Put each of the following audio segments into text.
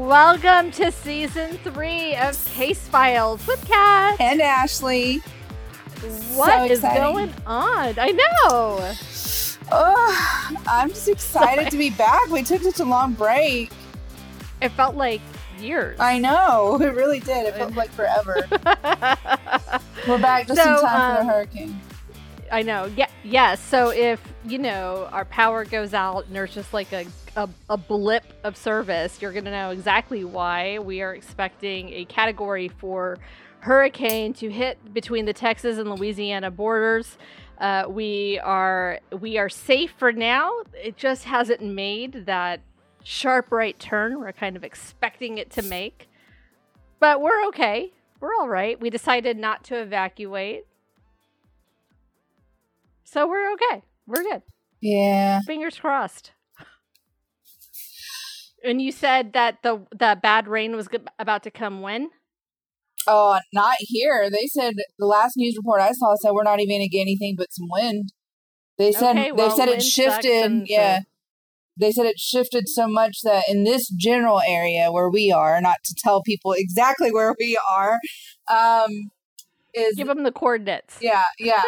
Welcome to season 3 of Case Files with Kat and Ashley. What is going on? I know. Oh, I'm just excited to be back. We took such a long break. It felt like years. I know. It really did. It felt like forever. We're back just in time for the hurricane. I know. Yeah. So if, our power goes out and there's just like a blip of service, you're going to know exactly why. We are expecting a Category 4 hurricane to hit between the Texas and Louisiana borders. We are safe for now. It just hasn't made that sharp right turn we're kind of expecting it to make. But we're okay. We're all right. We decided not to evacuate. So we're okay. We're good. Yeah. Fingers crossed. And you said that the bad rain was about to come when? Oh, not here. They said the last news report I saw said we're not even going to get anything but some wind. They said it shifted. Yeah. They said it shifted so much that in this general area where we are, not to tell people exactly where we are, give them the coordinates. Yeah.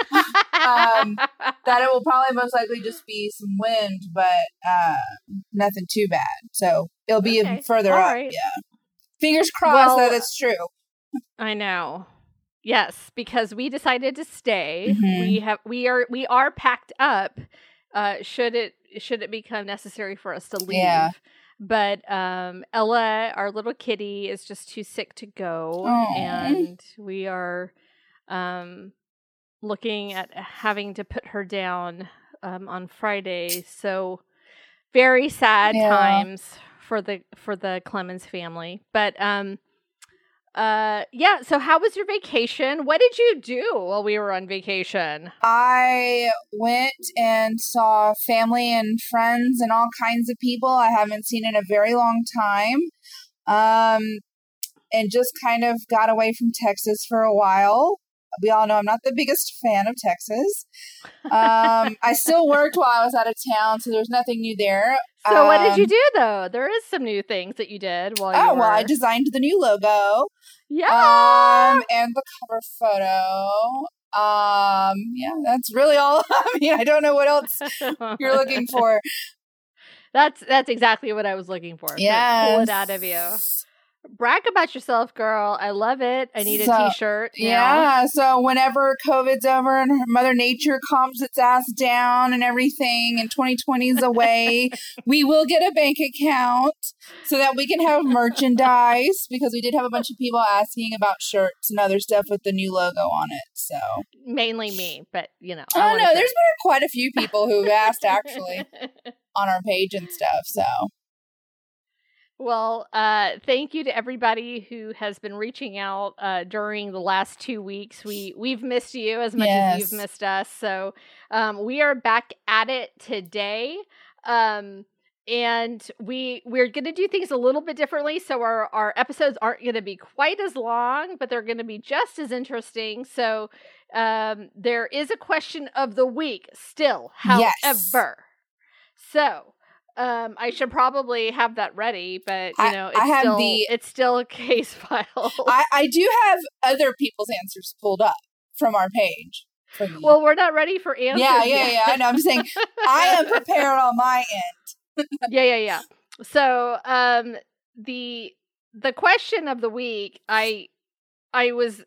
That it will probably most likely just be some wind, but nothing too bad. So it'll be even further up. Right. Yeah. Fingers crossed that it's true. I know. Yes, because we decided to stay. Mm-hmm. We are packed up. Should it become necessary for us to leave? Yeah. But Ella, our little kitty, is just too sick to go. Aww. And we are looking at having to put her down on Friday. So very sad times for the Clemens family. But so how was your vacation? What did you do while we were on vacation? I went and saw family and friends and all kinds of people I haven't seen in a very long time. And just kind of got away from Texas for a while. We all know I'm not the biggest fan of Texas. I still worked while I was out of town, so there's nothing new there. So what did you do, though? There is some new things that you did while you were... well, I designed the new logo. Yeah. And the cover photo. That's really all. I mean, I don't know what else you're looking for. That's exactly what I was looking for. Yeah. Pull it out of you. Brag about yourself, girl. I love it. I need a t-shirt. Yeah. So whenever COVID's over and Mother Nature calms its ass down and everything and 2020 is away, we will get a bank account so that we can have merchandise, because we did have a bunch of people asking about shirts and other stuff with the new logo on it. So mainly me, but I don't know. There's been quite a few people who've asked actually on our page and stuff. So. Well, thank you to everybody who has been reaching out during the last 2 weeks. We've missed you as much as you've missed us. So we are back at it today. And we're going to do things a little bit differently. So our episodes aren't going to be quite as long, but they're going to be just as interesting. So there is a question of the week still, however. So... I should probably have that ready, but it's still a case file. I do have other people's answers pulled up from our page. Well, we're not ready for answers. Yeah. I know. I'm saying I am prepared on my end. Yeah. So, the question of the week, I was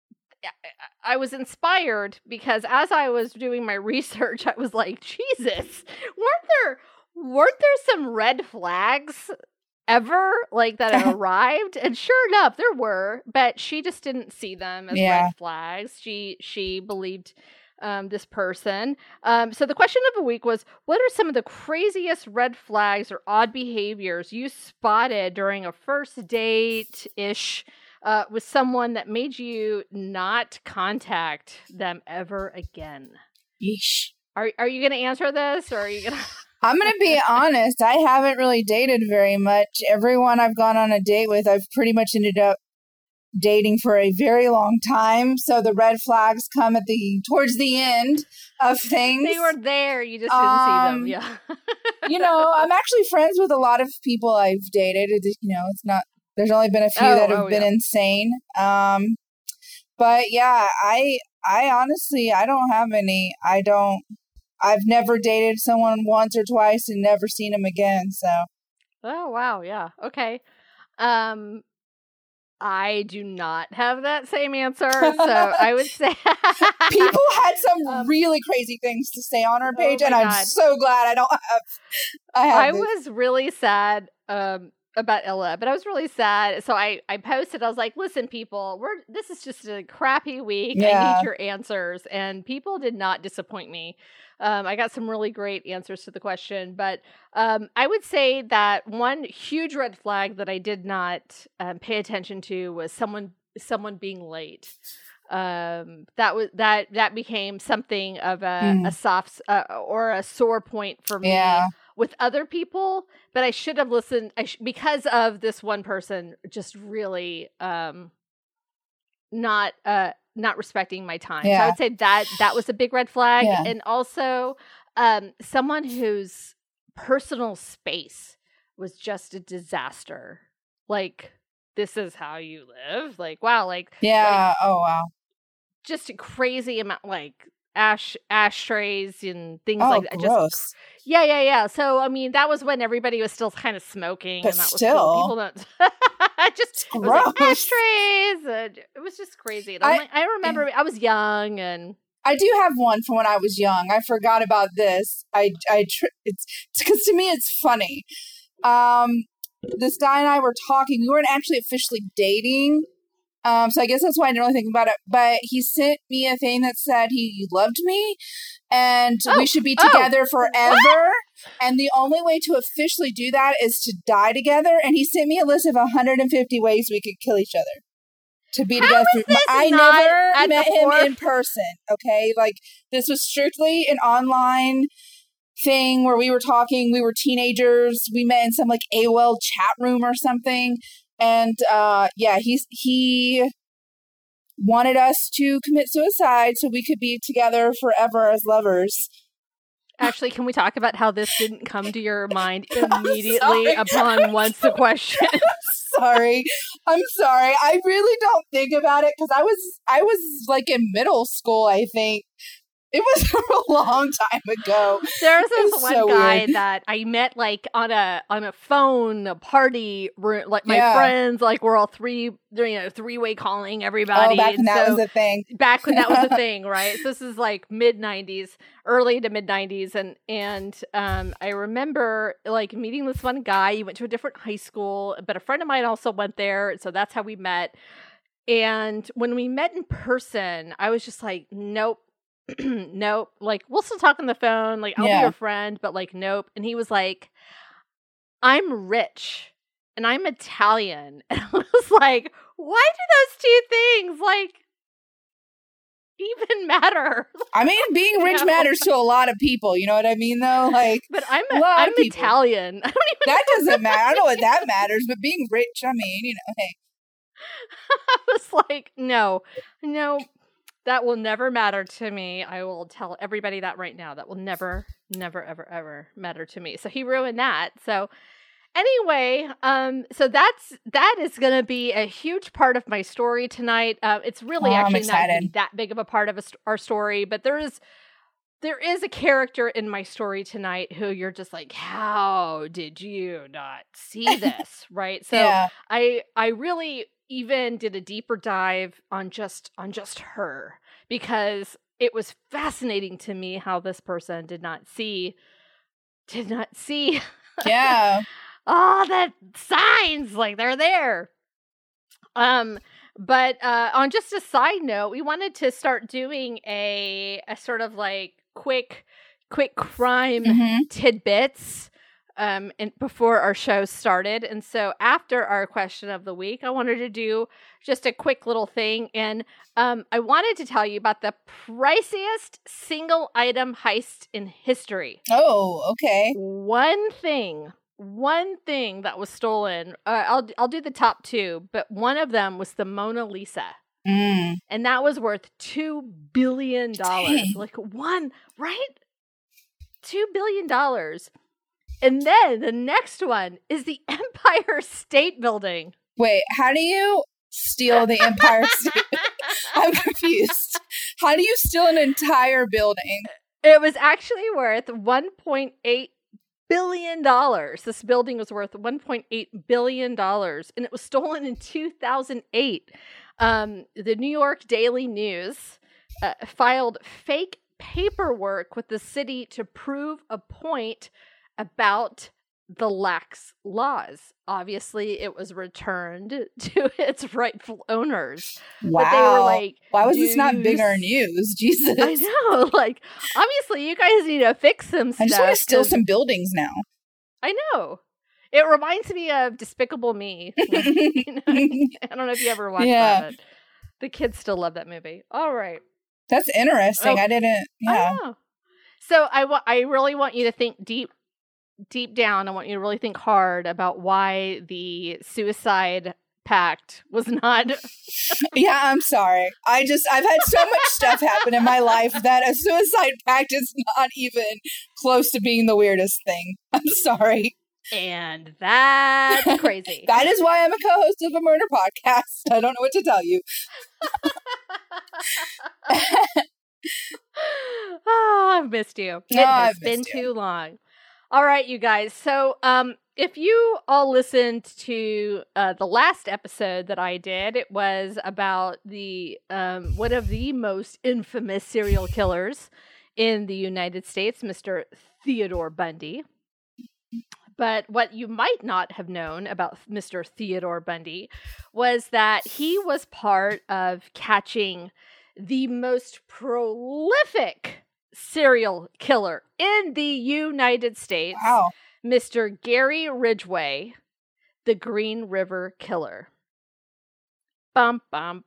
inspired because as I was doing my research, I was like, Jesus, weren't there some red flags ever that had arrived? And sure enough, there were, but she just didn't see them as red flags. She believed this person. So the question of the week was, what are some of the craziest red flags or odd behaviors you spotted during a first date-ish with someone that made you not contact them ever again? Yeesh. Are you going to answer this, or are you going to... I'm going to be honest. I haven't really dated very much. Everyone I've gone on a date with, I've pretty much ended up dating for a very long time. So the red flags come towards the end of things. They were there. You just didn't see them. Yeah. I'm actually friends with a lot of people I've dated. It's not, there's only been a few that have been insane. But yeah, I honestly, I don't have any. I've never dated someone once or twice and never seen them again. So. Oh, wow. Yeah. Okay. I do not have that same answer. So I would say people had some really crazy things to say on our page, and I'm so glad I don't have. I was really sad about Ella, but I was really sad. So I posted. I was like, "Listen, people, this is just a crappy week. Yeah. I need your answers," and people did not disappoint me. I got some really great answers to the question, but I would say that one huge red flag that I did not pay attention to was someone being late. That became something of a soft or a sore point for me with other people. But I should have listened because of this one person just really not respecting my time. Yeah. So I would say that was a big red flag. Yeah. And also someone whose personal space was just a disaster. Like, this is how you live? Like, wow. Like, yeah. Oh, wow. Just a crazy amount, like ashtrays and things like that. Gross. Yeah. So, I mean, that was when everybody was still kind of smoking. But and that still. Was cool. People don't... just it was like ashtrays. And it was just crazy. I remember I was young, and I do have one from when I was young. I forgot about this. It's because to me it's funny. This guy and I were talking. We weren't actually officially dating. So I guess that's why I didn't really think about it. But he sent me a thing that said he loved me and we should be together forever. What? And the only way to officially do that is to die together. And he sent me a list of 150 ways we could kill each other to be together. I never met him in person. Okay. Like, this was strictly an online thing where we were talking. We were teenagers. We met in some like AOL chat room or something. And he wanted us to commit suicide so we could be together forever as lovers. Actually, can we talk about how this didn't come to your mind immediately upon once the question? I'm sorry. I really don't think about it because I was like in middle school, I think. It was a long time ago. There's this one guy that I met like on a phone, a party, like my friends, like we're all three-way calling everybody. Oh, back when that was a thing. Back when that was a thing, right? So this is like mid-90s, early to mid-90s. And I remember like meeting this one guy. He went to a different high school, but a friend of mine also went there. So that's how we met. And when we met in person, I was just like, nope. Nope. Like, we'll still talk on the phone. Like, I'll be your friend, but like, nope. And he was like, I'm rich and I'm Italian. And I was like, why do those two things like even matter? I mean, being rich matters to a lot of people. You know what I mean, though? Like, but I'm Italian. I don't even that doesn't matter. I don't know what that matters, but being rich, I mean, hey. I was like, no. That will never matter to me. I will tell everybody that right now. That will never, ever matter to me. So he ruined that. So anyway, so that is going to be a huge part of my story tonight. It's really actually not that big of a part of our story, but there is a character in my story tonight who you're just like, how did you not see this? Right? So I really even did a deeper dive on just her because it was fascinating to me how this person did not see all the signs, like they're there. But on just a side note, we wanted to start doing a sort of like quick crime tidbits and before our show started. And so after our question of the week, I wanted to do just a quick little thing. And I wanted to tell you about the priciest single item heist in history. Oh, okay. One thing one thing that was stolen. I'll do the top two, but one of them was the Mona Lisa. And that was worth $2 billion. Dang. Like one, right? $2 billion. And then the next one is the Empire State Building. Wait, how do you steal the Empire State? I'm confused. How do you steal an entire building? It was actually worth $1.8 billion. This building was worth $1.8 billion, and it was stolen in 2008. The New York Daily News filed fake paperwork with the city to prove a point about the lax laws. Obviously, it was returned to its rightful owners. Wow. But they were like, why was this not bigger news? Jesus. I know. Like, obviously, you guys need to fix some stuff. I just want to steal some buildings now. I know. It reminds me of Despicable Me. I don't know if you ever watched that. But the kids still love that movie. All right. That's interesting. I didn't. Yeah. I know. So I really want you to think deep down. I want you to really think hard about why the suicide pact was not. Yeah, I'm sorry. I've had so much stuff happen in my life that a suicide pact is not even close to being the weirdest thing. I'm sorry. And that's crazy. That is why I'm a co-host of a murder podcast. I don't know what to tell you. Oh, I've missed you. It has been too long. All right, you guys. So, if you all listened to the last episode that I did, it was about the one of the most infamous serial killers in the United States, Mr. Theodore Bundy. But what you might not have known about Mr. Theodore Bundy was that he was part of catching the most prolific serial killer in the United States, wow. Mr. Gary Ridgway, the Green River Killer. Bum, bum,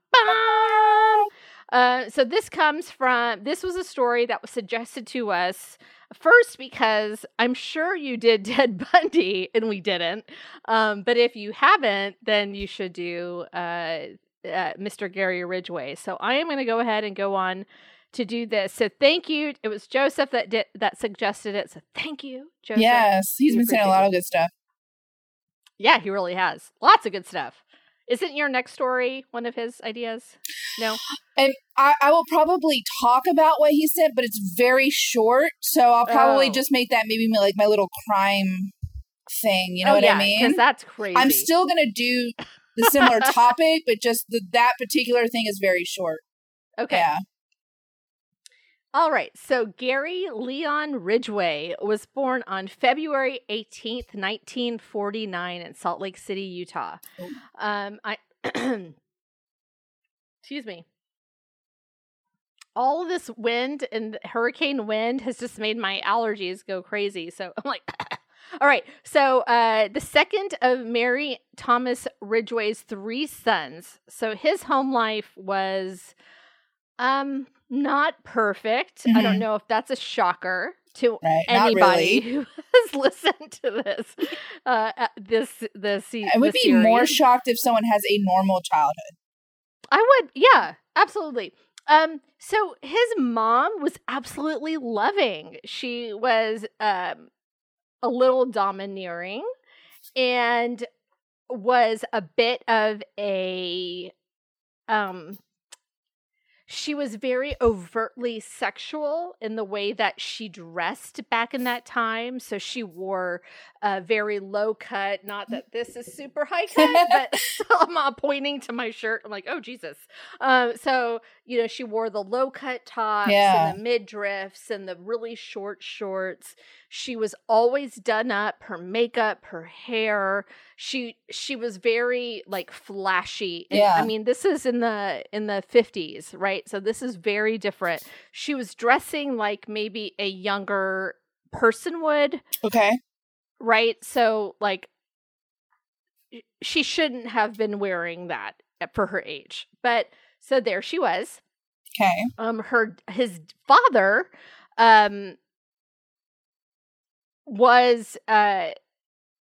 bum! So this was a story that was suggested to us first because I'm sure you did Ted Bundy and we didn't. But if you haven't, then you should do Mr. Gary Ridgway. So I am going to go ahead and go on to do this. So thank you. It was Joseph that suggested it. So thank you, Joseph. Yes, he's been saying a lot of good stuff. Yeah, he really has. Lots of good stuff. Isn't your next story one of his ideas? No? And I will probably talk about what he said, but it's very short. So I'll probably just make that maybe like my little crime thing. You know what I mean? Because that's crazy. I'm still going to do the similar topic, but just that particular thing is very short. Okay. Yeah. All right. So Gary Leon Ridgway was born on February 18th, 1949 in Salt Lake City, Utah. Excuse me. All of this wind and hurricane wind has just made my allergies go crazy. So I'm like, all right. So the second of Mary Thomas Ridgway's 3 sons. So his home life was not perfect. Mm-hmm. I don't know if that's a shocker to anybody who has listened to this. I would be more shocked if someone has a normal childhood. I would, yeah, absolutely. So his mom was absolutely loving. She was a little domineering and was a bit of a she was very overtly sexual in the way that she dressed back in that time. So she wore a very low cut, not that this is super high cut, but so I'm pointing to my shirt. I'm like, oh, Jesus. So, she wore the low cut tops and the midriffs and the really short shorts. She was always done up, her makeup, her hair. She was very like flashy. And, I mean, this is in the 50s, right? So this is very different. She was dressing like maybe a younger person would. Okay. Right? So like she shouldn't have been wearing that for her age. But so there she was. Okay. His father was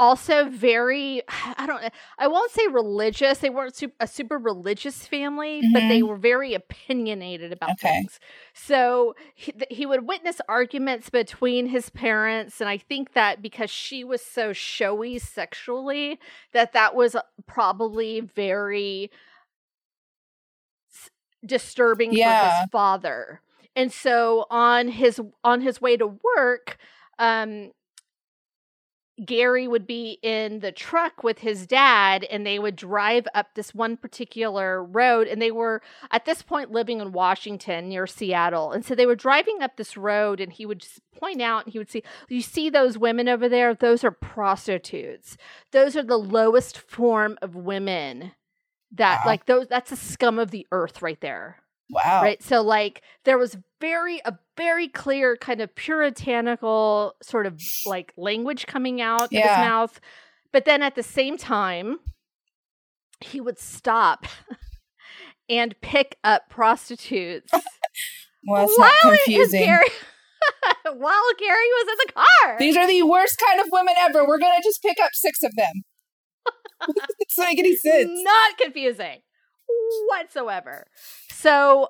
also very, I won't say religious. They weren't a super religious family, but they were very opinionated about things. So he would witness arguments between his parents. And I think that because she was so showy sexually, that was probably very disturbing for his father. And so on his way to work, Gary would be in the truck with his dad, and they would drive up this one particular road. And they were at this point living in Washington near Seattle. And so they were driving up this road, and he would just point out, and he would say, you see those women over there? Those are prostitutes. Those are the lowest form of women that that's the scum of the earth right there. Wow. Right. So like there was a very clear kind of puritanical sort of like language coming out of his mouth. But then at the same time, he would stop and pick up prostitutes. Well, it's not confusing. While Gary was in the car. These are the worst kind of women ever. We're going to just pick up 6 of them. It doesn't make any sense. Not confusing whatsoever. So,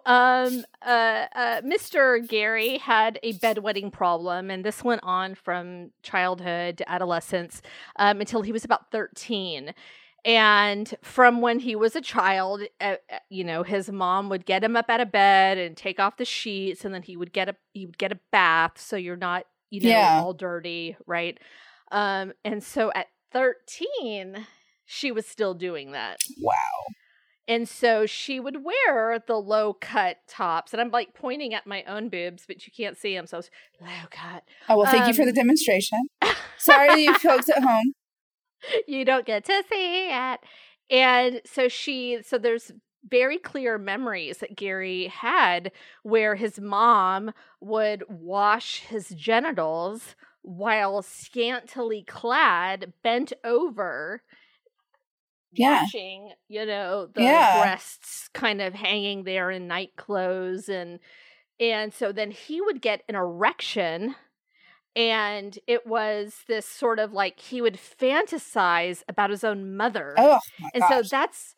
Mr. Gary had a bedwetting problem, and this went on from childhood to adolescence until he was about 13. And from when he was a child, his mom would get him up out of bed and take off the sheets, and then he would get a bath, so you're not, all dirty, right? And so at 13, she was still doing that. Wow. And so she would wear the low-cut tops. And I'm like pointing at my own boobs, but you can't see them. So it's low-cut. Oh, well, thank you for the demonstration. Sorry, you folks at home. You don't get to see it. And so there's very clear memories that Gary had where his mom would wash his genitals while scantily clad, bent over, watching, the breasts kind of hanging there in night clothes. And so then he would get an erection, and it was this sort of like he would fantasize about his own mother. Oh, my gosh. So that's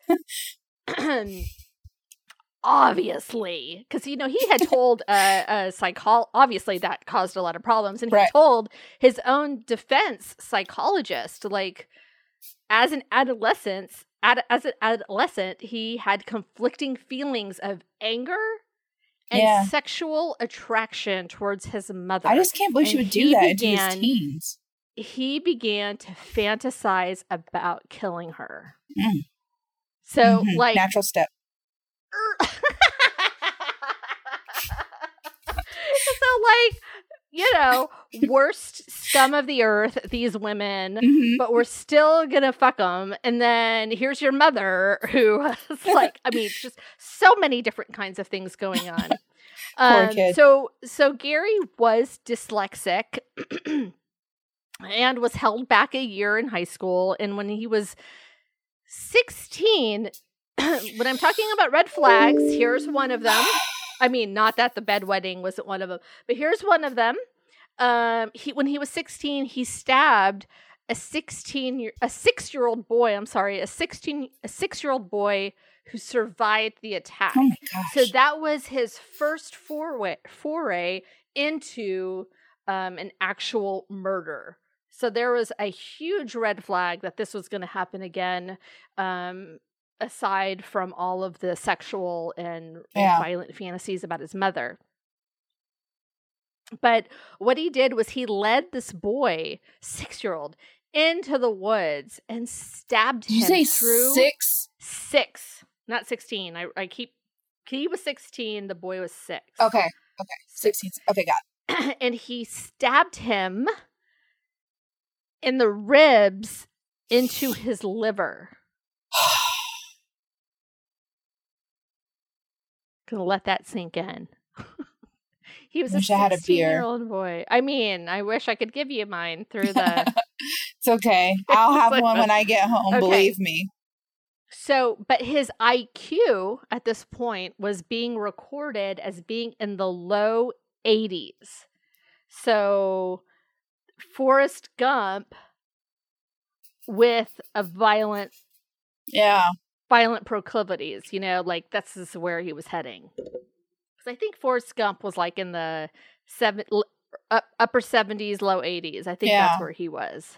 obviously, because, he had told a psychologist, obviously that caused a lot of problems. And he told his own defense psychologist, like, as an adolescent, he had conflicting feelings of anger and sexual attraction towards his mother. I just can't believe she would do that into his teens. He began to fantasize about killing her. So, like... Natural step. So, like... worst scum of the earth, these women, but we're still gonna fuck them. And then here's your mother who is like, just so many different kinds of things going on. Poor kid. So Gary was dyslexic and was held back a year in high school. And when he was when I'm talking about red flags, here's one of them. Not that the bedwetting wasn't one of them, but here's one of them. When he was 16, he stabbed a 6-year-old boy. I'm sorry, a 6-year-old boy who survived the attack. Oh my gosh! So that was his first foray into an actual murder. So there was a huge red flag that this was going to happen again. Aside from all of the sexual and violent fantasies about his mother. But what he did was he led this boy, 6-year-old, into the woods and stabbed him. Did you say 6? 6, not 16. He was 16, the boy was 6. Okay. 16. Okay, got it. And he stabbed him in the ribs into his liver. Gonna let that sink in. He was a 16-year-old boy. I wish I could give you mine through the... It's okay. I'll have one when I get home, believe me. So, but his IQ at this point was being recorded as being in the low 80s. So, Forrest Gump with a violent proclivities, like this is where he was heading. Because I think Forrest Gump was like in the upper 70s, low 80s. I think that's where he was.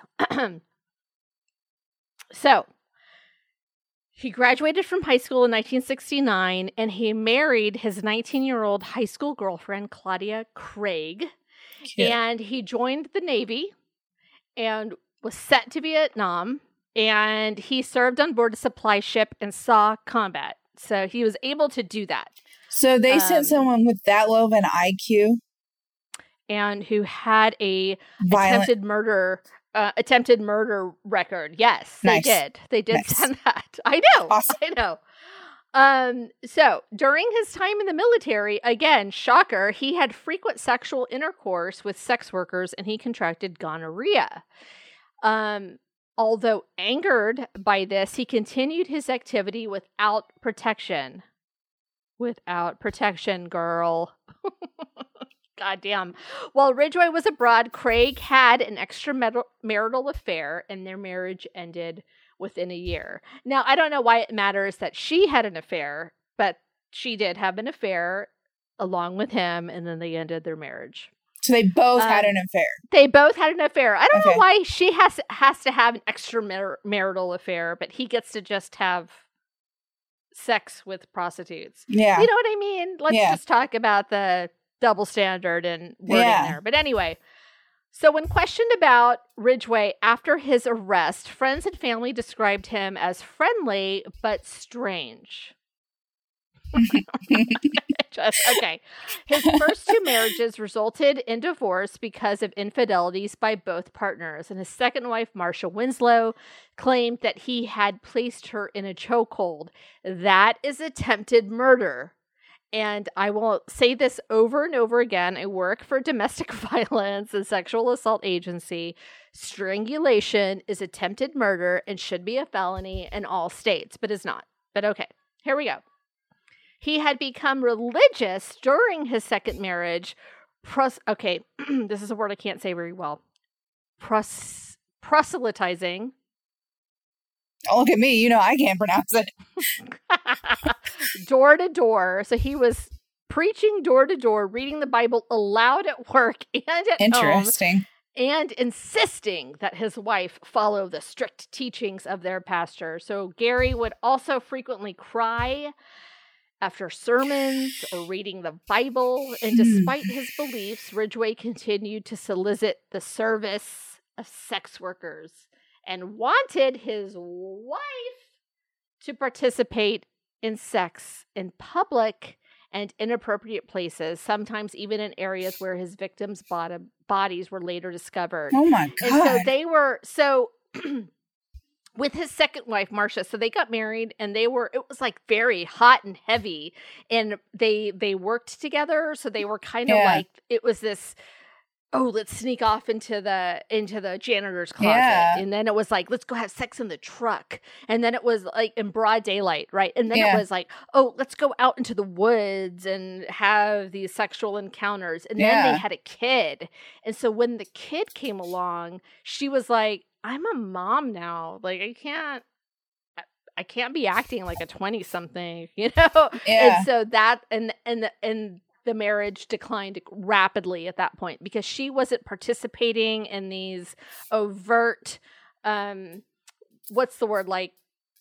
So, he graduated from high school in 1969, and he married his 19-year-old high school girlfriend, Claudia Craig. Cute. And he joined the Navy and was sent to Vietnam, and he served on board a supply ship and saw combat. So he was able to do that. So they sent someone with that low of an IQ? And who had a attempted murder record. Yes, nice. They did send that. I know. Awesome. I know. So during his time in the military, again, shocker, he had frequent sexual intercourse with sex workers and he contracted gonorrhea. Although angered by this, he continued his activity without protection. Without protection, girl. Goddamn. While Ridgway was abroad, Craig had an extramarital affair, and their marriage ended within a year. Now, I don't know why it matters that she had an affair, but she did have an affair along with him, and then they ended their marriage. So they both had an affair. They both had an affair. I don't know why she has to have an extramarital affair, but he gets to just have sex with prostitutes. Yeah. You know what I mean? Let's just talk about the double standard and wording there. But anyway, so when questioned about Ridgway after his arrest, friends and family described him as friendly but strange. Okay. His first two marriages resulted in divorce because of infidelities by both partners, and his second wife, Marcia Winslow, claimed that he had placed her in a chokehold. That is attempted murder. And I will say this over and over again. I work for a domestic violence and sexual assault agency. Strangulation is attempted murder and should be a felony in all states, but is not. But okay, here we go. He had become religious during his second marriage. Okay, this is a word I can't say very well. Proselytizing. Oh, look at me. You know I can't pronounce it. Door to door. So he was preaching door to door, reading the Bible aloud at work and at Interesting. home, and insisting that his wife follow the strict teachings of their pastor. So Gary would also frequently cry after sermons or reading the Bible. And despite his beliefs, Ridgway continued to solicit the service of sex workers and wanted his wife to participate in sex in public and inappropriate places, sometimes even in areas where his victims' bodies were later discovered. Oh my God. And so with his second wife, Marcia, so they got married and it was like very hot and heavy, and they worked together. So they were kind of like, it was this, let's sneak off into the janitor's closet. Yeah. And then it was like, let's go have sex in the truck. And then it was like in broad daylight, right? And then it was like, let's go out into the woods and have these sexual encounters. And then they had a kid. And so when the kid came along, she was like, I'm a mom now. Like, I can't be acting like a 20-something, you know? Yeah. And so that, and the marriage declined rapidly at that point because she wasn't participating in these overt, what's the word, like,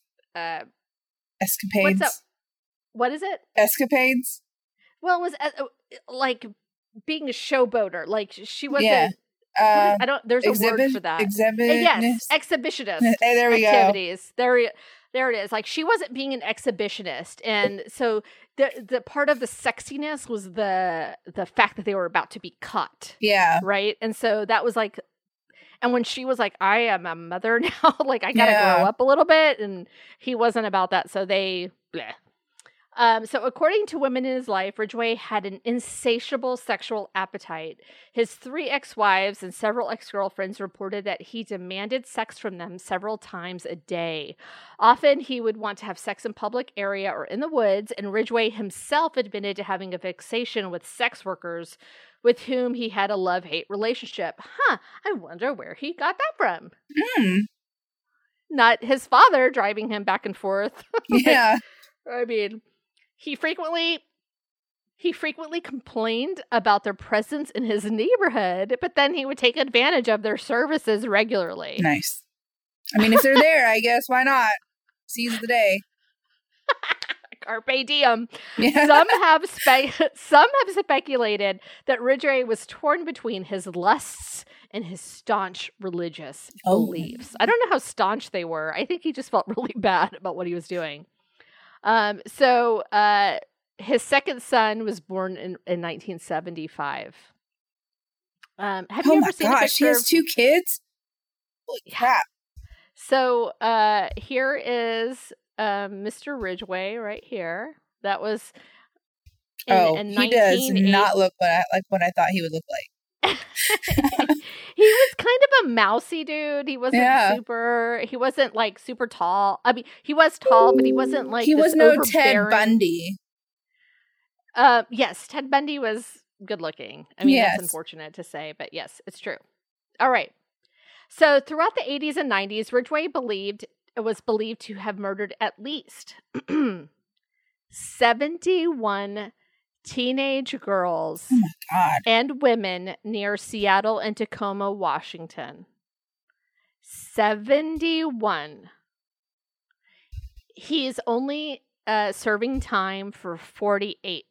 escapades. What is it? Escapades. Well, it was like being a showboater. Like she wasn't. There's a word for that. Yes, exhibitionist. Hey, there we activities. Go. There it is. Like she wasn't being an exhibitionist, and so the part of the sexiness was the fact that they were about to be caught. Yeah. Right. And so that was like, and when she was like, I am a mother now, like I gotta grow up a little bit, and he wasn't about that. So they. Bleh. So according to women in his life, Ridgway had an insatiable sexual appetite. His 3 ex-wives and several ex-girlfriends reported that he demanded sex from them several times a day. Often he would want to have sex in public area or in the woods, and Ridgway himself admitted to having a fixation with sex workers with whom he had a love-hate relationship. I wonder where he got that from. not his father driving him back and forth. Yeah. I mean, he frequently complained about their presence in his neighborhood, but then he would take advantage of their services regularly. Nice. I mean, if they're there, I guess, why not? Seize the day. Carpe diem. Yeah. Some have speculated that Ridgway was torn between his lusts and his staunch religious beliefs. I don't know how staunch they were. I think he just felt really bad about what he was doing. So his second son was born in 1975. Have you ever seen a picture? She has 2 kids? Holy crap. So here is Mr. Ridgway right here. That was in he does not look like what I thought he would look like. He was kind of a mousy dude. He wasn't he wasn't like super tall. I mean, he was tall, but he wasn't like he was no Ted Bundy. Yes, Ted Bundy was good looking. I mean, that's unfortunate to say, but yes, it's true. All right. So throughout the 80s and 90s, Ridgway was believed to have murdered at least 71 teenage girls and women near Seattle and Tacoma, Washington. 71. He's only serving time for 48.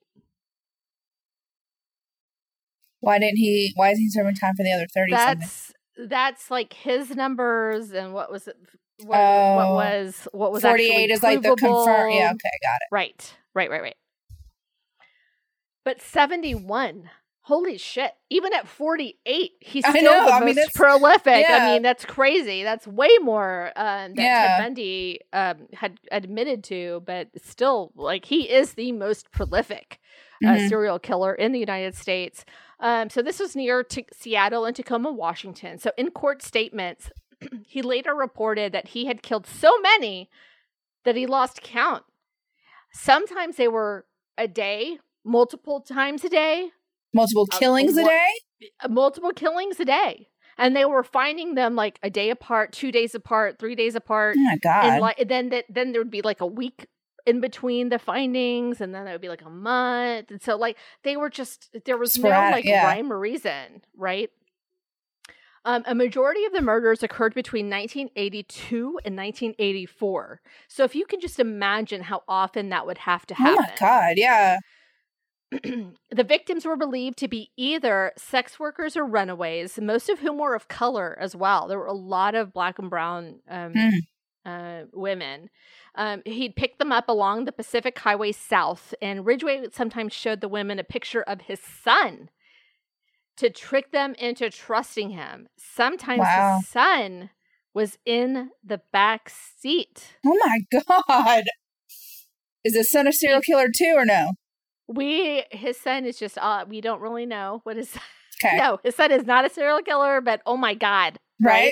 Why is he serving time for the other 30? That's like his numbers, and what was it? What was 48 is like the confirmed. Yeah, okay, got it. Right. But 71, holy shit! Even at 48, he's still the most prolific. Yeah. I mean, that's crazy. That's way more than Ted Bundy had admitted to, but still, like, he is the most prolific serial killer in the United States. So this was near Seattle and Tacoma, Washington. So in court statements, he later reported that he had killed so many that he lost count. Sometimes they were a day, multiple times a day. Multiple killings a day? Multiple killings a day. And they were finding them like a day apart, 2 days apart, 3 days apart. Oh my God. And then there would be like a week in between the findings, and then it would be like a month. And so like they were just, there was sporadic, no like rhyme or reason, right? A majority of the murders occurred between 1982 and 1984. So if you can just imagine how often that would have to happen. Oh my God, yeah. The victims were believed to be either sex workers or runaways, most of whom were of color as well. There were a lot of black and brown women. He'd pick them up along the Pacific Highway South, and Ridgway sometimes showed the women a picture of his son to trick them into trusting him. Sometimes his son was in the back seat. Oh my God. Is his son a serial killer too, or no? His son is just, we don't really know what his, no, his son is not a serial killer, but oh my God. Right?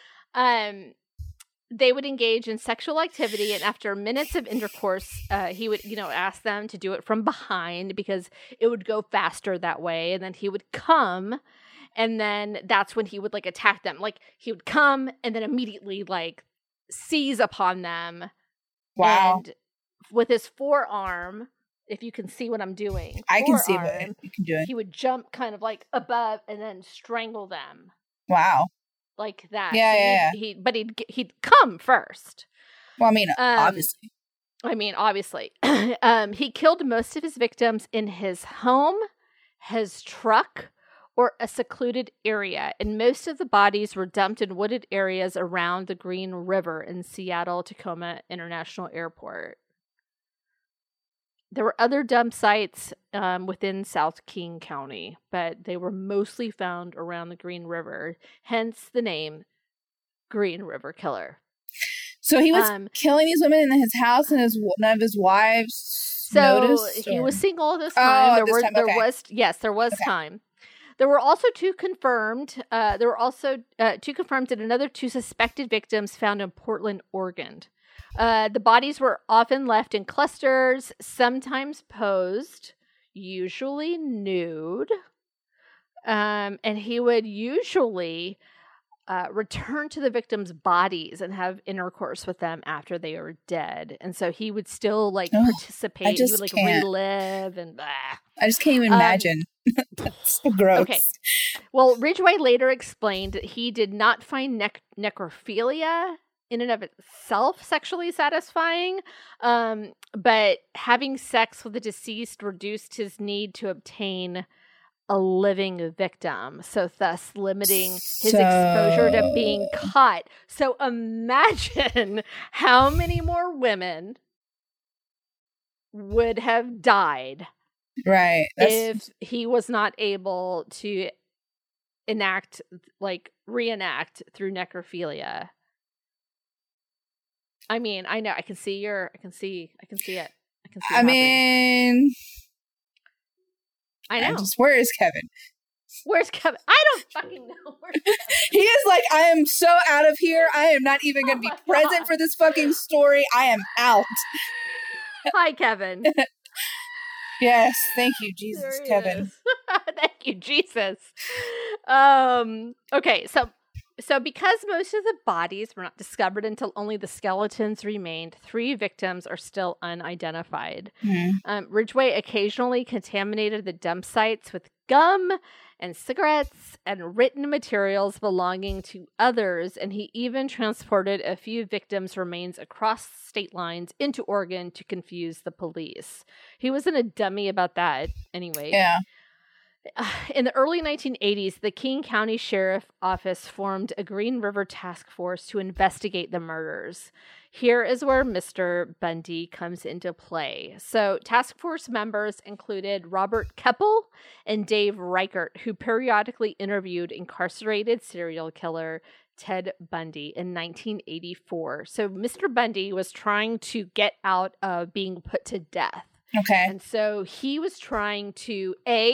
They would engage in sexual activity, and after minutes of intercourse, he would, ask them to do it from behind because it would go faster that way. And then he would come, and then that's when he would like attack them. Like he would come and then immediately like seize upon them. Wow. And with his forearm, if you can see what I'm doing, I can see what you can do. He would jump kind of like above and then strangle them. Wow. Like that. Yeah, But he'd come first. Well, obviously. Obviously. He killed most of his victims in his home, his truck, or a secluded area. And most of the bodies were dumped in wooded areas around the Green River in Seattle-Tacoma International Airport. There were other dump sites within South King County, but they were mostly found around the Green River, hence the name Green River Killer. So he was killing these women in his house, and none of his wives noticed? He was single this time. There was time. There were also two confirmed. And another 2 suspected victims found in Portland, Oregon. The bodies were often left in clusters, sometimes posed, usually nude. And he would usually return to the victims' bodies and have intercourse with them after they were dead. And so he would still like participate. He would like relive and blah. I just can't even imagine. That's so gross. Okay. Well, Ridgway later explained that he did not find necrophilia in and of itself sexually satisfying, but having sex with the deceased reduced his need to obtain a living victim, so thus limiting his exposure to being caught. So imagine how many more women would have died, right? If he was not able to reenact through necrophilia. I mean, I know I can see it. I mean, I know. Where is Kevin? Where's Kevin? I don't fucking know. He is like, I am so out of here. I am not even going to be present for this fucking story. I am out. Hi, Kevin. Yes, thank you, Jesus, Kevin. Thank you, Jesus. Okay, so because most of the bodies were not discovered until only the skeletons remained, 3 victims are still unidentified. Mm-hmm. Ridgway occasionally contaminated the dump sites with gum and cigarettes and written materials belonging to others, and he even transported a few victims' remains across state lines into Oregon to confuse the police. He wasn't a dummy about that anyway. Yeah. In the early 1980s, the King County Sheriff Office formed a Green River Task Force to investigate the murders. Here is where Mr. Bundy comes into play. So, task force members included Robert Keppel and Dave Reichert, who periodically interviewed incarcerated serial killer Ted Bundy in 1984. So, Mr. Bundy was trying to get out of being put to death. Okay. And so he was trying to,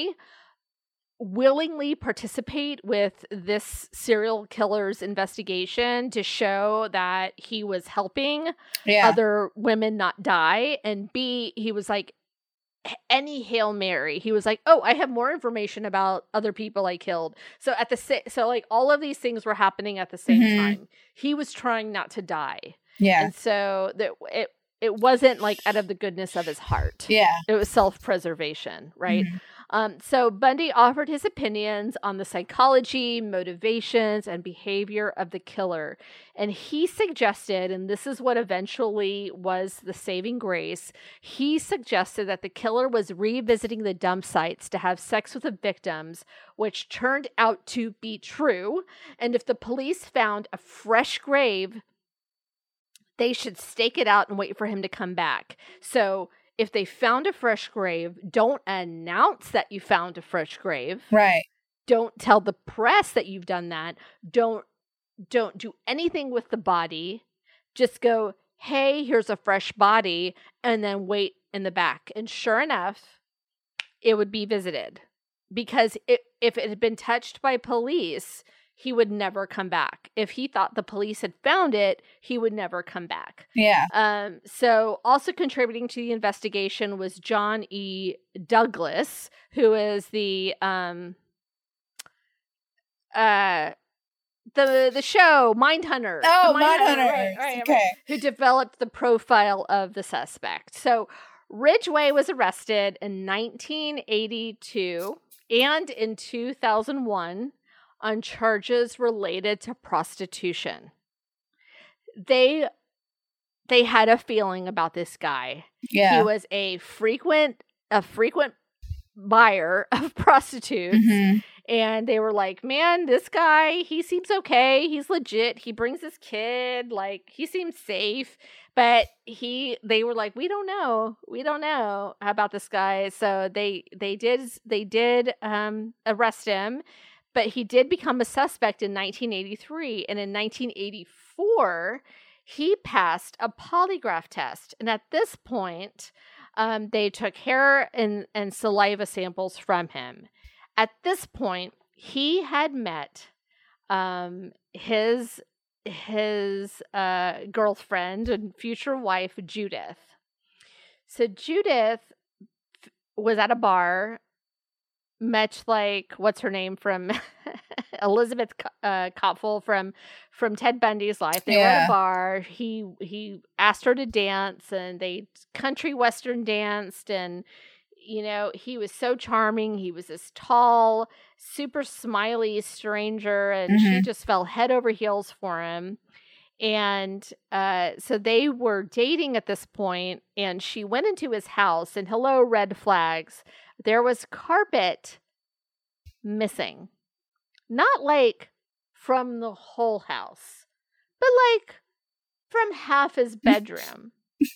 willingly participate with this serial killer's investigation to show that he was helping other women not die, and B, he was like, any Hail Mary, he was like, oh, I have more information about other people I killed. So like all of these things were happening at the same time. He was trying not to die. Yeah. And so it wasn't like out of the goodness of his heart. Yeah. It was self-preservation, right? So Bundy offered his opinions on the psychology, motivations, and behavior of the killer. And he suggested, and this is what eventually was the saving grace, he suggested that the killer was revisiting the dump sites to have sex with the victims, which turned out to be true. And if the police found a fresh grave, they should stake it out and wait for him to come back. So if they found a fresh grave, don't announce that you found a fresh grave. Right. Don't tell the press that you've done that. Don't do anything with the body. Just go, hey, here's a fresh body, and then wait in the back. And sure enough, it would be visited. Because if it had been touched by police, he would never come back. If he thought the police had found it, he would never come back. Yeah. So also contributing to the investigation was John E. Douglas, who is the show Mindhunter. Oh, Mindhunter. Right, okay. Who developed the profile of the suspect. So Ridgway was arrested in 1982 and in 2001 on charges related to prostitution. They had a feeling about this guy. Yeah. He was a frequent buyer of prostitutes. Mm-hmm. And they were like, man, this guy, he seems okay. He's legit. He brings his kid. Like, he seems safe. But they were like, we don't know about this guy. So they did arrest him. But he did become a suspect in 1983. And in 1984, he passed a polygraph test. And at this point, they took hair and saliva samples from him. At this point, he had met his girlfriend and future wife, Judith. So Judith was at a bar, much like, what's her name from Elizabeth Kopfel from Ted Bundy's life. They were at a bar. He asked her to dance, and they country western danced, and he was so charming. He was this tall, super smiley stranger, and she just fell head over heels for him. And so they were dating at this point, and she went into his house, and hello, red flags. There was carpet missing. Not like from the whole house, but like from half his bedroom.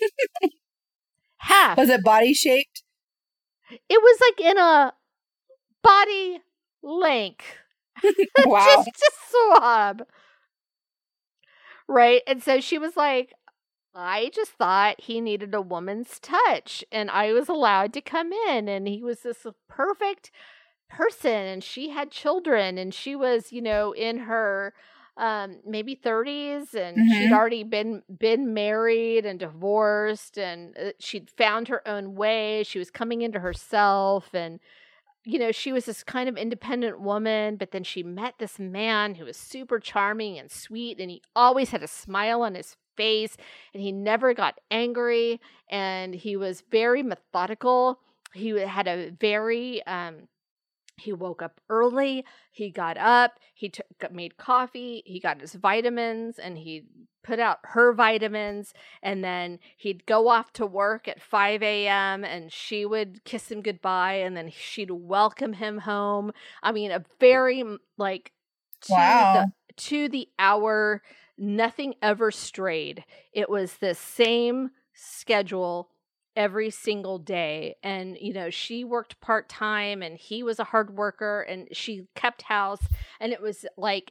Half. Was it body shaped? It was like in a body length. Wow. just a swab. Right? And so she was like, I just thought he needed a woman's touch, and I was allowed to come in, and he was this perfect person, and she had children, and she was, in her maybe 30s, and she'd already been married and divorced, and she'd found her own way. She was coming into herself, and she was this kind of independent woman, but then she met this man who was super charming and sweet, and he always had a smile on his face, and he never got angry, and he was very methodical. He had a very he woke up early, he got up, he made coffee, he got his vitamins, and he put out her vitamins, and then he'd go off to work at 5 a.m. and she would kiss him goodbye, and then she'd welcome him home. I mean, a very, like, to the hour, nothing ever strayed. It was the same schedule every single day. And, she worked part-time, and he was a hard worker, and she kept house. And it was like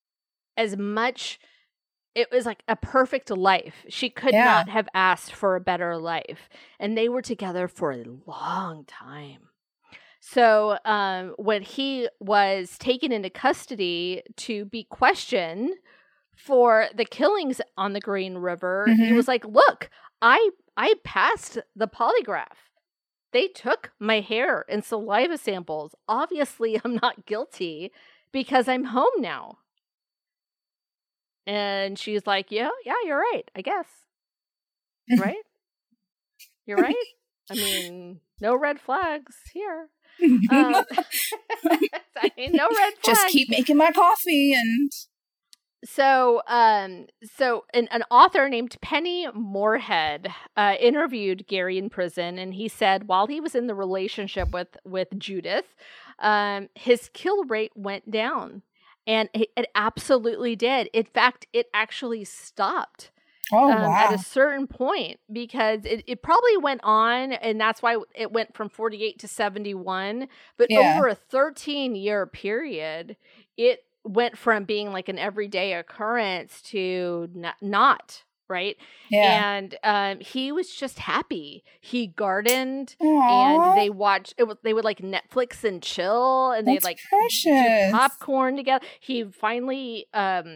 it was like a perfect life. She could not have asked for a better life. And they were together for a long time. So when he was taken into custody to be questioned for the killings on the Green River, he was like, look, I passed the polygraph. They took my hair and saliva samples. Obviously, I'm not guilty because I'm home now. And she's like, yeah, you're right, I guess. Right? You're right. I mean, no red flags here. No red flags. Just keep making my coffee and... So an author named Penny Moorhead interviewed Gary in prison, and he said while he was in the relationship with Judith, his kill rate went down, and it absolutely did. In fact, it actually stopped at a certain point, because it probably went on, and that's why it went from 48 to 71. But over a 13-year period, it went from being like an everyday occurrence to not, right? Yeah. And he was just happy. He gardened. Aww. And they watched it. They would like Netflix and chill, and they'd like do popcorn together. He finally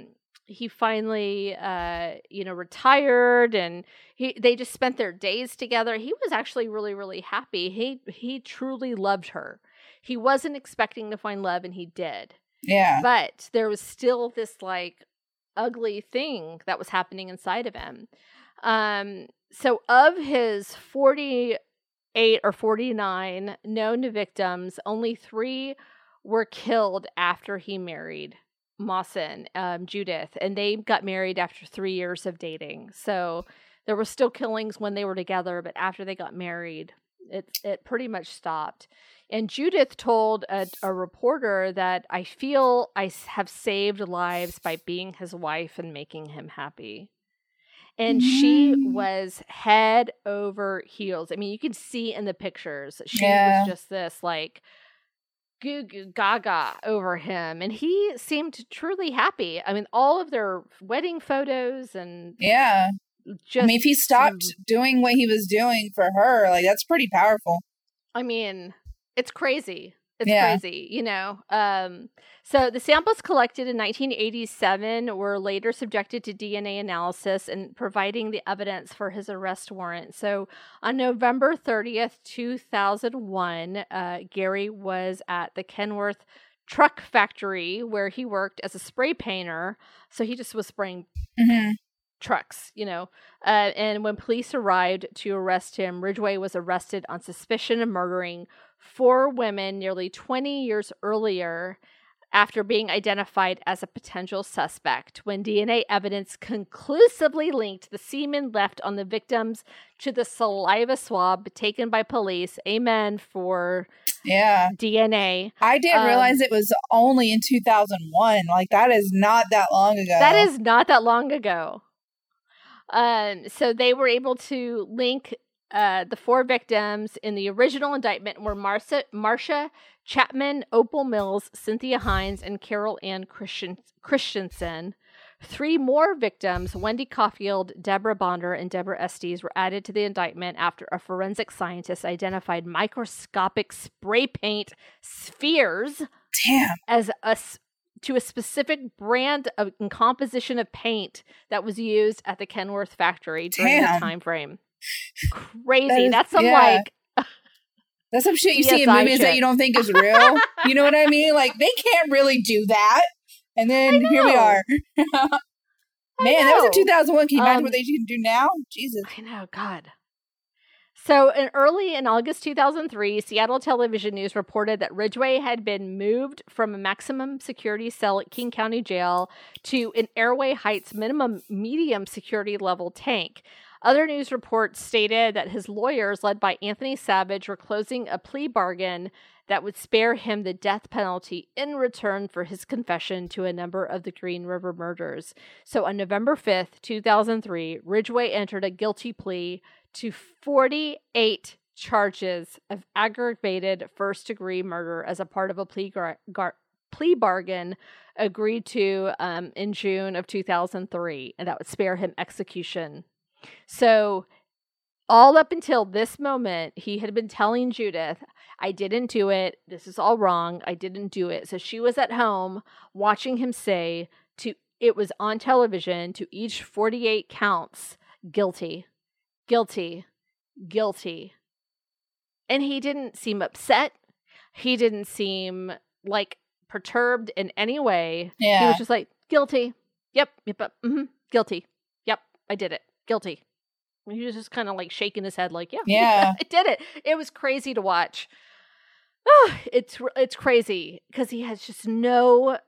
retired, and they just spent their days together. He was actually really, really happy. He truly loved her. He wasn't expecting to find love, and he did. Yeah. But there was still this like ugly thing that was happening inside of him. So of his 48 or 49 known victims, only 3 were killed after he married Mawson, Judith, and they got married after 3 years of dating. So there were still killings when they were together, but after they got married, it pretty much stopped. And Judith told a reporter that, I feel I have saved lives by being his wife and making him happy. And she was head over heels. I mean, you can see in the pictures, she was just this like goo goo gaga over him. And he seemed truly happy. I mean, all of their wedding photos and... Yeah. I mean, if he stopped doing what he was doing for her, like, that's pretty powerful. I mean... It's crazy. It's crazy, So the samples collected in 1987 were later subjected to DNA analysis and providing the evidence for his arrest warrant. So on November 30th, 2001, Gary was at the Kenworth truck factory where he worked as a spray painter. So he just was spraying trucks, and when police arrived to arrest him, Ridgway was arrested on suspicion of murdering 4 women nearly 20 years earlier after being identified as a potential suspect when DNA evidence conclusively linked the semen left on the victims to the saliva swab taken by police. Amen for DNA. I didn't realize it was only in 2001. Like, that is not that long ago. That is not that long ago. So they were able to link the 4 victims in the original indictment were Marcia Chapman, Opal Mills, Cynthia Hines, and Carol Ann Christensen. 3 more victims, Wendy Caulfield, Deborah Bonder, and Deborah Estes, were added to the indictment after a forensic scientist identified microscopic spray paint spheres as to a specific brand and composition of paint that was used at the Kenworth factory during the time frame. Crazy. That's some that's some shit you see in movies that you don't think is real. You know what I mean? Like, they can't really do that. And then here we are. Man, that was in 2001. Can you imagine what they can do now? Jesus. I know. God. So early in August 2003, Seattle Television News reported that Ridgway had been moved from a maximum security cell at King County Jail to an Airway Heights minimum medium security level tank. Other news reports stated that his lawyers, led by Anthony Savage, were closing a plea bargain that would spare him the death penalty in return for his confession to a number of the Green River murders. So on November 5th, 2003, Ridgway entered a guilty plea to 48 charges of aggravated first-degree murder as a part of a plea bargain agreed to in June of 2003, and that would spare him execution. So all up until this moment, he had been telling Judith, I didn't do it. This is all wrong. I didn't do it. So she was at home watching him say it was on television to each 48 counts, guilty, guilty, guilty. And he didn't seem upset. He didn't seem like perturbed in any way. Yeah. He was just like, guilty. Yep. Guilty. Yep. I did it. Guilty. He was just kind of like shaking his head like, yeah. I did it. It was crazy to watch. Oh, it's crazy because he has just no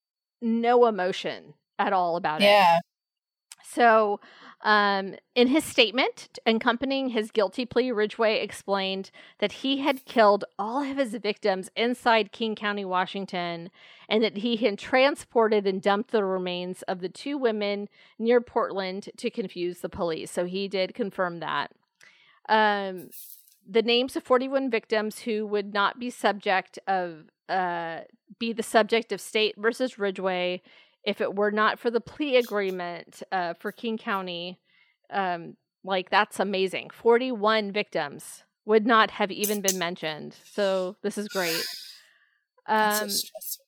emotion at all about it. Yeah. So in his statement accompanying his guilty plea, Ridgway explained that he had killed all of his victims inside King County, Washington, and that he had transported and dumped the remains of the 2 women near Portland to confuse the police. So he did confirm that. The names of 41 victims who would not be be the subject of State versus Ridgway if it were not for the plea agreement for King County. That's amazing. 41 victims would not have even been mentioned. So this is great. That's so stressful.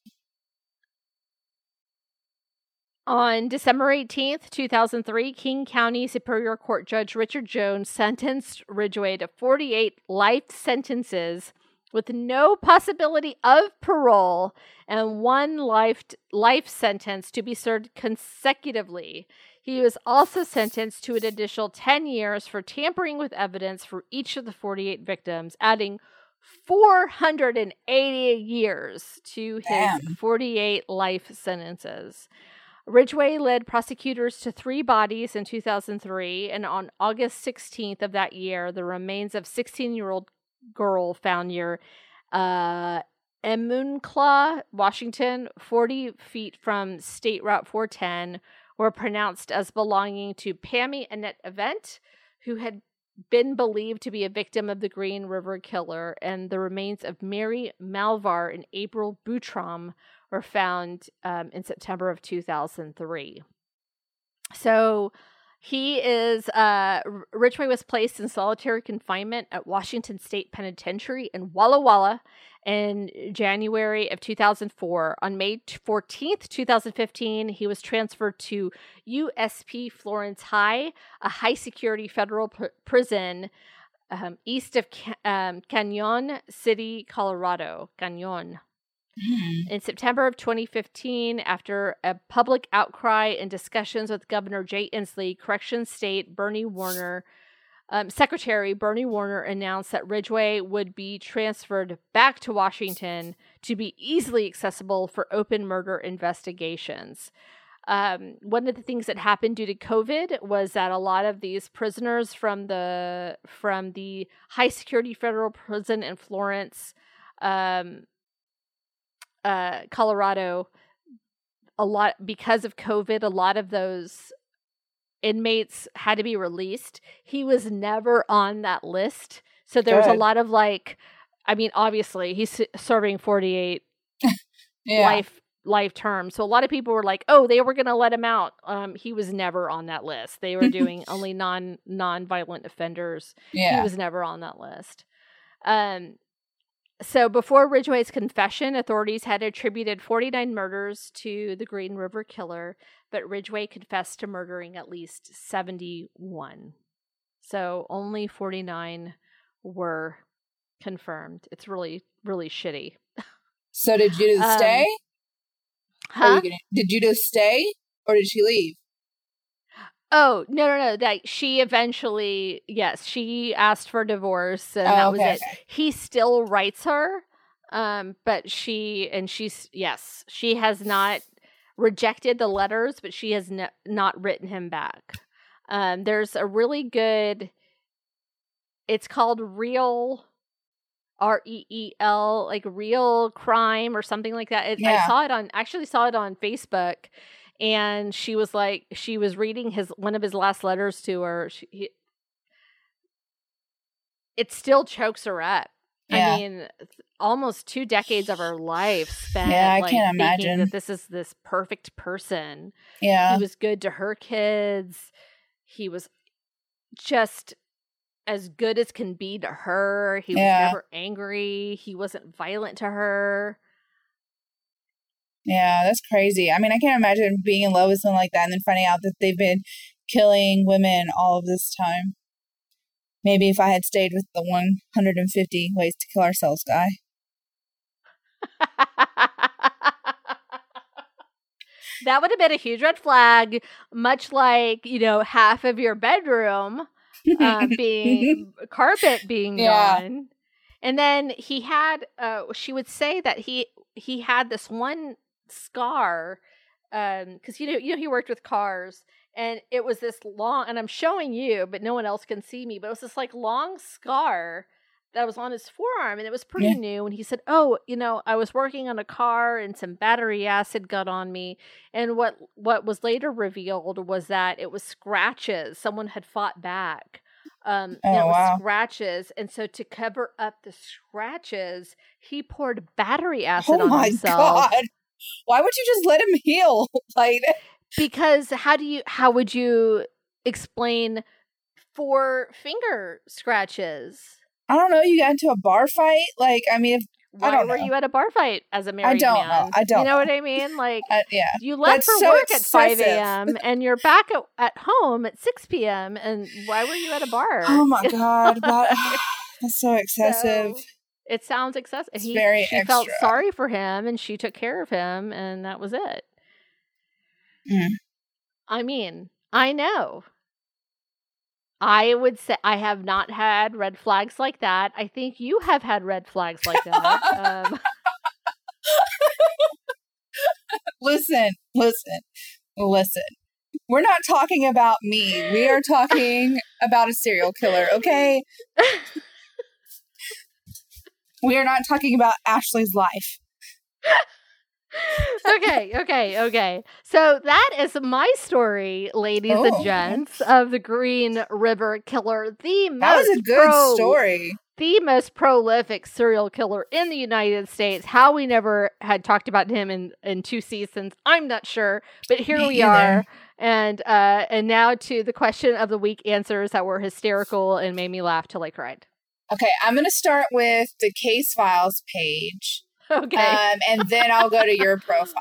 On December 18th, 2003, King County Superior Court Judge Richard Jones sentenced Ridgway to 48 life sentences with no possibility of parole and 1 life sentence to be served consecutively. He was also sentenced to an additional 10 years for tampering with evidence for each of the 48 victims, adding 480 years to his 48 life sentences. Ridgway led prosecutors to 3 bodies in 2003, and on August 16th of that year, the remains of 16-year-old girl found near Enumclaw, Washington, 40 feet from State Route 410, were pronounced as belonging to Pammy Annette Event, who had been believed to be a victim of the Green River Killer, and the remains of Mary Malvar and April Boutram were found in September of 2003. So Ridgway was placed in solitary confinement at Washington State Penitentiary in Walla Walla in January of 2004. On May 14th, 2015, he was transferred to USP Florence High, a high-security federal prison east of Canyon City, Colorado. Canyon. In September of 2015, after a public outcry and discussions with Governor Jay Inslee, Corrections State Secretary Bernie Warner announced that Ridgway would be transferred back to Washington to be easily accessible for open murder investigations. One of the things that happened due to COVID was that a lot of these prisoners from the high security federal prison in Florence, Colorado, because of COVID, a lot of those inmates had to be released. He was never on that list. So there was a lot of obviously he's serving 48 life term. So a lot of people were like, oh, they were going to let him out. He was never on that list. They were doing only non-violent offenders. Yeah. He was never on that list. So before Ridgway's confession, authorities had attributed 49 murders to the Green River Killer, but Ridgway confessed to murdering at least 71. So only 49 were confirmed. It's really, really shitty. So did you stay? Did you just stay, or did she leave? Oh, no. That she eventually, yes, she asked for divorce, and that was it. He still writes her, but she has not rejected the letters, but she has not written him back. There's a really good, it's called Real, REEL, like Real Crime or something like that. I actually saw it on Facebook. And she was reading one of his last letters to her. It still chokes her up. Yeah. I mean, almost 2 decades of her life spent. Yeah, I can't imagine that this is this perfect person. Yeah, he was good to her kids. He was just as good as can be to her. He was never angry. He wasn't violent to her. Yeah, that's crazy. I mean, I can't imagine being in love with someone like that and then finding out that they've been killing women all of this time. Maybe if I had stayed with the 150 ways to kill ourselves guy. That would have been a huge red flag, much like, half of your bedroom being carpet being gone. And then he had, she would say that he had this one scar, because he worked with cars, and it was this long, and I'm showing you, but no one else can see me, but it was this long scar that was on his forearm, and it was pretty new. And he said, oh, I was working on a car and some battery acid got on me. And what was later revealed was that it was scratches. Someone had fought back. And it was scratches. And so to cover up the scratches, he poured battery acid on himself. Oh my God. Why would you just let him heal? Because how would you explain 4 finger scratches? I don't know. You got into a bar fight? Why were you at a bar fight as a married man? I don't know. You know what I mean? You left for work at 5 a.m. and you're back at home at 6 p.m. And why were you at a bar? Oh my God. That's so excessive. It sounds excessive. It's very extra. She felt sorry for him and she took care of him and that was it. Mm. I mean, I know. I would say I have not had red flags like that. I think you have had red flags like that. Listen. We're not talking about me. We are talking about a serial killer, okay? We are not talking about Ashley's life. Okay. So that is my story, ladies and gents, of the Green River Killer. That was a good story. The most prolific serial killer in the United States. How we never had talked about him in 2 seasons, I'm not sure. But here we are. And now to the question of the week answers that were hysterical and made me laugh till I cried. Okay, I'm going to start with the case files page. Okay. And then I'll go to your profile.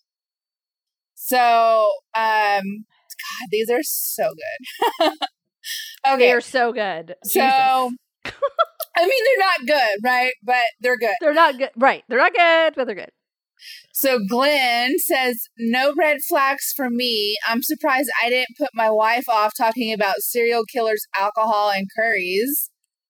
So, God, these are so good. Okay. They are so good. So, I mean, they're not good, right? But they're good. They're not good. Right. They're not good, but they're good. So Glenn says, no red flags for me. I'm surprised I didn't put my wife off talking about serial killers, alcohol, and curries.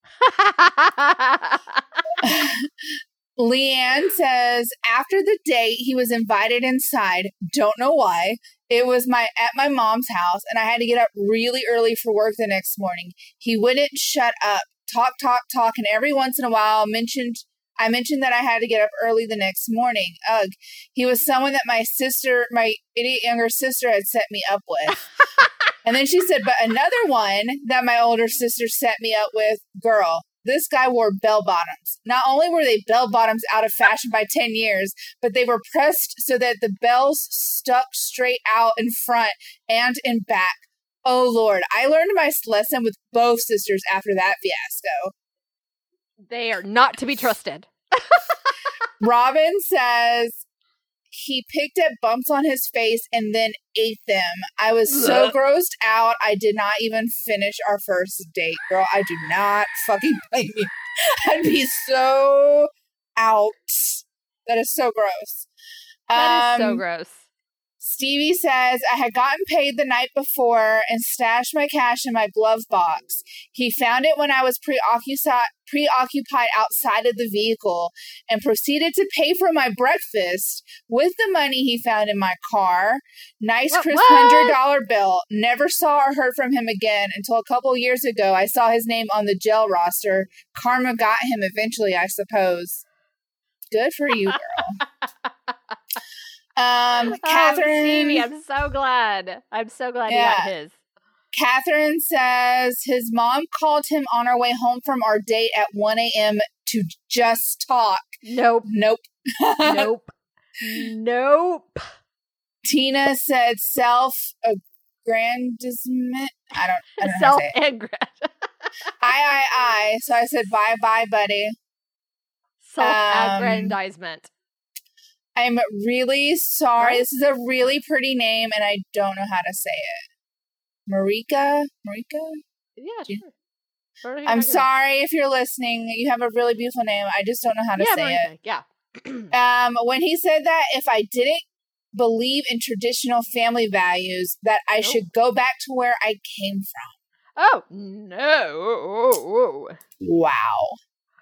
Leanne says, after the date, he was invited inside. Don't know why. It was at my mom's house, and I had to get up really early for work the next morning. He wouldn't shut up. Talk, and every once in a while I mentioned that I had to get up early the next morning. Ugh. He was someone that my idiot younger sister had set me up with. And then she said, but another one that my older sister set me up with, girl, this guy wore bell bottoms. Not only were they bell bottoms out of fashion by 10 years, but they were pressed so that the bells stuck straight out in front and in back. Oh, Lord. I learned my lesson with both sisters after that fiasco. They are not to be trusted. Robin says he picked at bumps on his face and then ate them. I was so grossed out, I did not even finish our first date. Girl, I do not fucking blame you. I'd be so out. That is so gross. That is so gross. Stevie says, I had gotten paid the night before and stashed my cash in my glove box. He found it when I was preoccupied outside of the vehicle and proceeded to pay for my breakfast with the money he found in my car. Nice, crisp $100 bill. Never saw or heard from him again until a couple years ago. I saw his name on the jail roster. Karma got him eventually, I suppose. Good for you, girl. Catherine, Stevie, I'm so glad he got his. Catherine says his mom called him on our way home from our date at 1 a.m. to just talk. Nope. Tina said self-aggrandizement. I don't know how to say it. I. So I said bye, buddy. Self-aggrandizement. I'm really sorry. What? This is a really pretty name, and I don't know how to say it. Marika? Yeah, sure. I'm sorry if you're listening. You have a really beautiful name. I just don't know how to say Marika. it. Yeah. When he said that if I didn't believe in traditional family values, that I should go back to where I came from. Oh, no. Wow.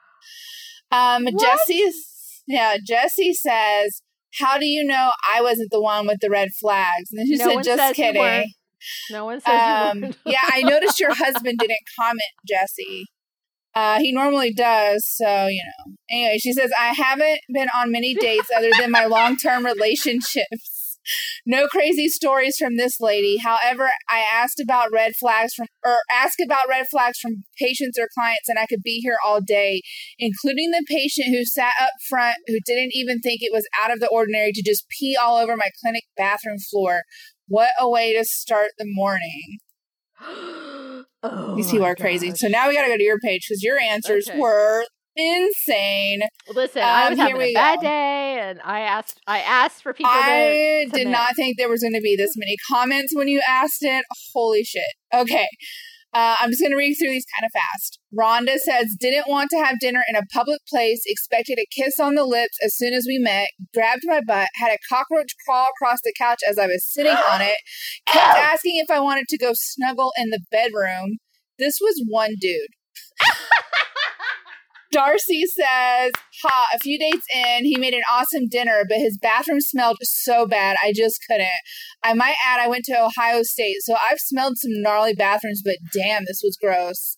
Jesse says, how do you know I wasn't the one with the red flags? And then she said, just kidding. No one says you weren't. Yeah, I noticed your husband didn't comment, Jesse. He normally does, so, you know. Anyway, she says, I haven't been on many dates other than my long-term relationships. No crazy stories from this lady. However, I asked about red flags from patients or clients, and I could be here all day, including the patient who sat up front who didn't even think it was out of the ordinary to just pee all over my clinic bathroom floor. What a way to start the morning. These people are crazy. So now we got to go to your page because your answers were insane. Listen, I was having a bad day, and I asked for people. I did not think there was going to be this many comments when you asked it. Holy shit. Okay. I'm just going to read through these kind of fast. Rhonda says, didn't want to have dinner in a public place, expected a kiss on the lips as soon as we met, grabbed my butt, had a cockroach crawl across the couch as I was sitting on it, kept asking if I wanted to go snuggle in the bedroom. This was one dude. Darcy says, a few dates in, he made an awesome dinner, but his bathroom smelled so bad, I just couldn't. I might add, I went to Ohio State, so I've smelled some gnarly bathrooms, but damn, this was gross.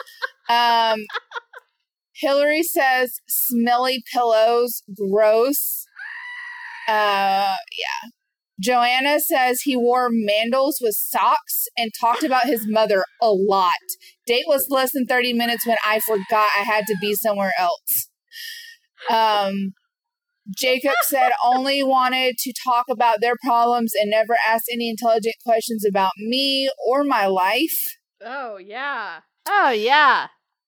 Hillary says, smelly pillows, gross. Yeah. Joanna says he wore mandals with socks and talked about his mother a lot. Date was less than 30 minutes when I forgot I had to be somewhere else. Jacob said only wanted to talk about their problems and never asked any intelligent questions about me or my life. Oh, yeah. Yeah.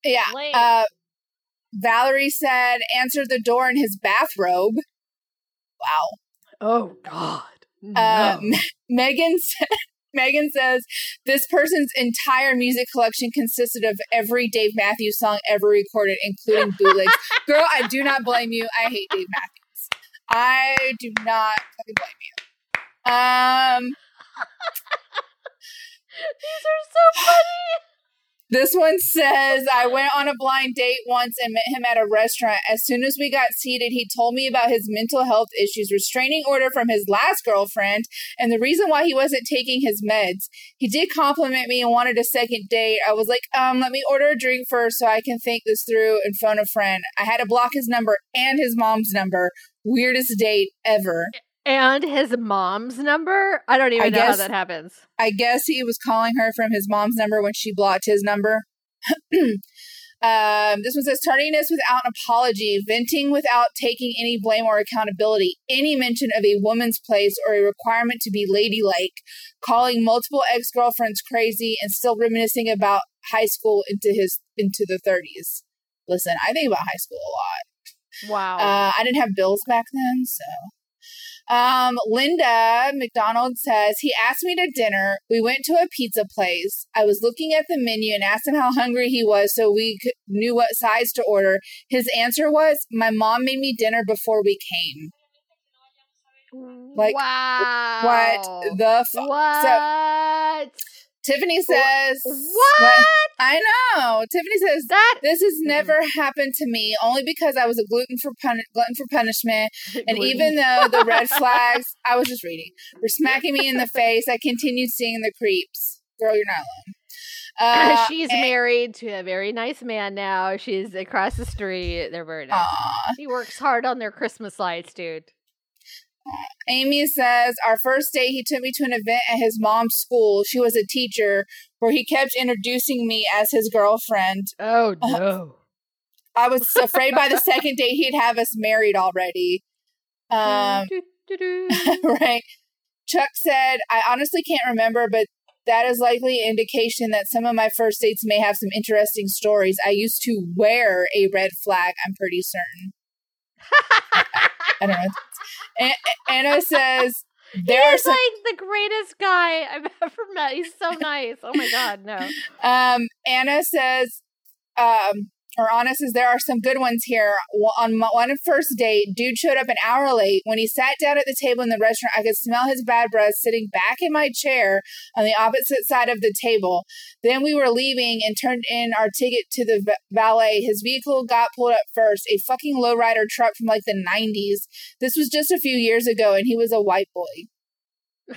Valerie said answered the door in his bathrobe. Wow. Oh, God. No. Megan says this person's entire music collection consisted of every Dave Matthews song ever recorded, including bootlegs. Girl, I do not blame you. I hate Dave Matthews. I do not fucking blame you. These are so funny. This one says, I went on a blind date once and met him at a restaurant. As soon as we got seated, he told me about his mental health issues, restraining order from his last girlfriend, and the reason why he wasn't taking his meds. He did compliment me and wanted a second date. I was like, let me order a drink first so I can think this through and phone a friend. I had to block his number and his mom's number. Weirdest date ever. And his mom's number? I don't even know how that happens. I guess he was calling her from his mom's number when she blocked his number. This one says, tardiness without an apology, venting without taking any blame or accountability, any mention of a woman's place or a requirement to be ladylike, calling multiple ex-girlfriends crazy, and still reminiscing about high school into the 30s. Listen, I think about high school a lot. Wow. I didn't have bills back then, so... Linda McDonald says, he asked me to dinner. We went to a pizza place. I was looking at the menu and asked him how hungry he was so we knew what size to order. His answer was, my mom made me dinner before we came. Like, wow. What the fuck? What? So, Tiffany says, what? I know. Tiffany says, this has never happened to me, only because I was a glutton for punishment. And even though the red flags, I was just reading, were smacking me in the face, I continued seeing the creeps. Girl, you're not alone. She's married to a very nice man now. She's across the street. They're very nice. He works hard on their Christmas lights, dude. Amy says, our first date, he took me to an event at his mom's school. She was a teacher, where he kept introducing me as his girlfriend. Oh, no. I was afraid by the second date he'd have us married already. Right. Chuck said, I honestly can't remember, but that is likely an indication that some of my first dates may have some interesting stories. I used to wear a red flag, I'm pretty certain. I don't know. Anna says, he is like the greatest guy I've ever met. He's so nice. Oh my God, no. Anna says, Anna says, there are some good ones here. On one first date, dude showed up an hour late. When he sat down at the table in the restaurant, I could smell his bad breath sitting back in my chair on the opposite side of the table. Then we were leaving and turned in our ticket to the valet. His vehicle got pulled up first, a fucking lowrider truck from like the 90s. This was just a few years ago, and he was a white boy.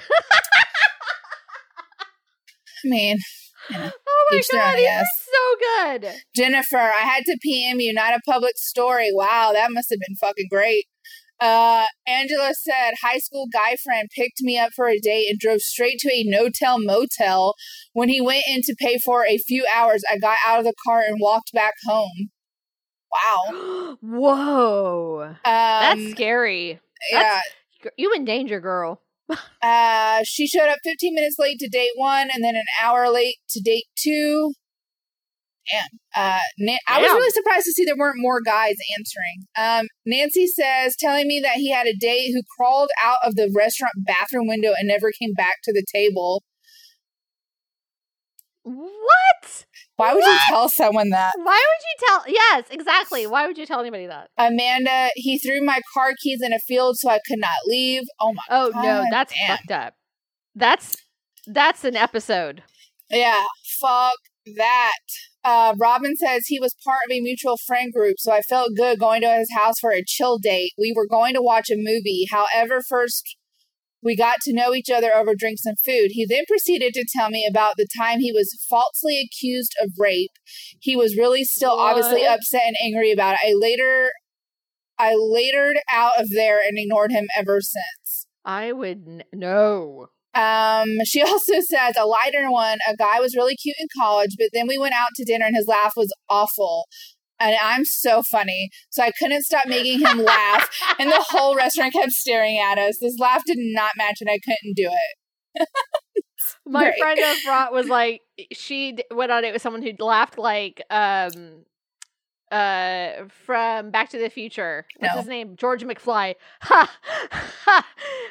Man. Yeah. Oh my God, he was so good. Jennifer, I had to PM you, not a public story. Wow, that must have been fucking great. Angela said, high school guy friend picked me up for a date and drove straight to a no-tell motel. When he went in to pay for a few hours, I got out of the car and walked back home. Wow. Whoa. That's scary. Yeah. You in danger, girl. She showed up 15 minutes late to date 1 and then an hour late to date 2. Damn. I was really surprised to see there weren't more guys answering. Nancy says, telling me that he had a date who crawled out of the restaurant bathroom window and never came back to the table. What? Why would you tell someone that? Why would you tell? Yes, exactly. Why would you tell anybody that? Amanda, he threw my car keys in a field so I could not leave. Oh my God. Oh no, that's fucked up. That's an episode. Yeah, fuck that. Robin says he was part of a mutual friend group, so I felt good going to his house for a chill date. We were going to watch a movie. However, first we got to know each other over drinks and food. He then proceeded to tell me about the time he was falsely accused of rape. He was really still obviously upset and angry about it. I latered out of there and ignored him ever since. I would no. She also says a lighter one, a guy was really cute in college, but then we went out to dinner and his laugh was awful. And I'm so funny. So I couldn't stop making him laugh. And the whole restaurant kept staring at us. This laugh did not match and I couldn't do it. My friend up front was like, she went on it with someone who laughed like from Back to the Future. What's his name? George McFly. Ha! Ha!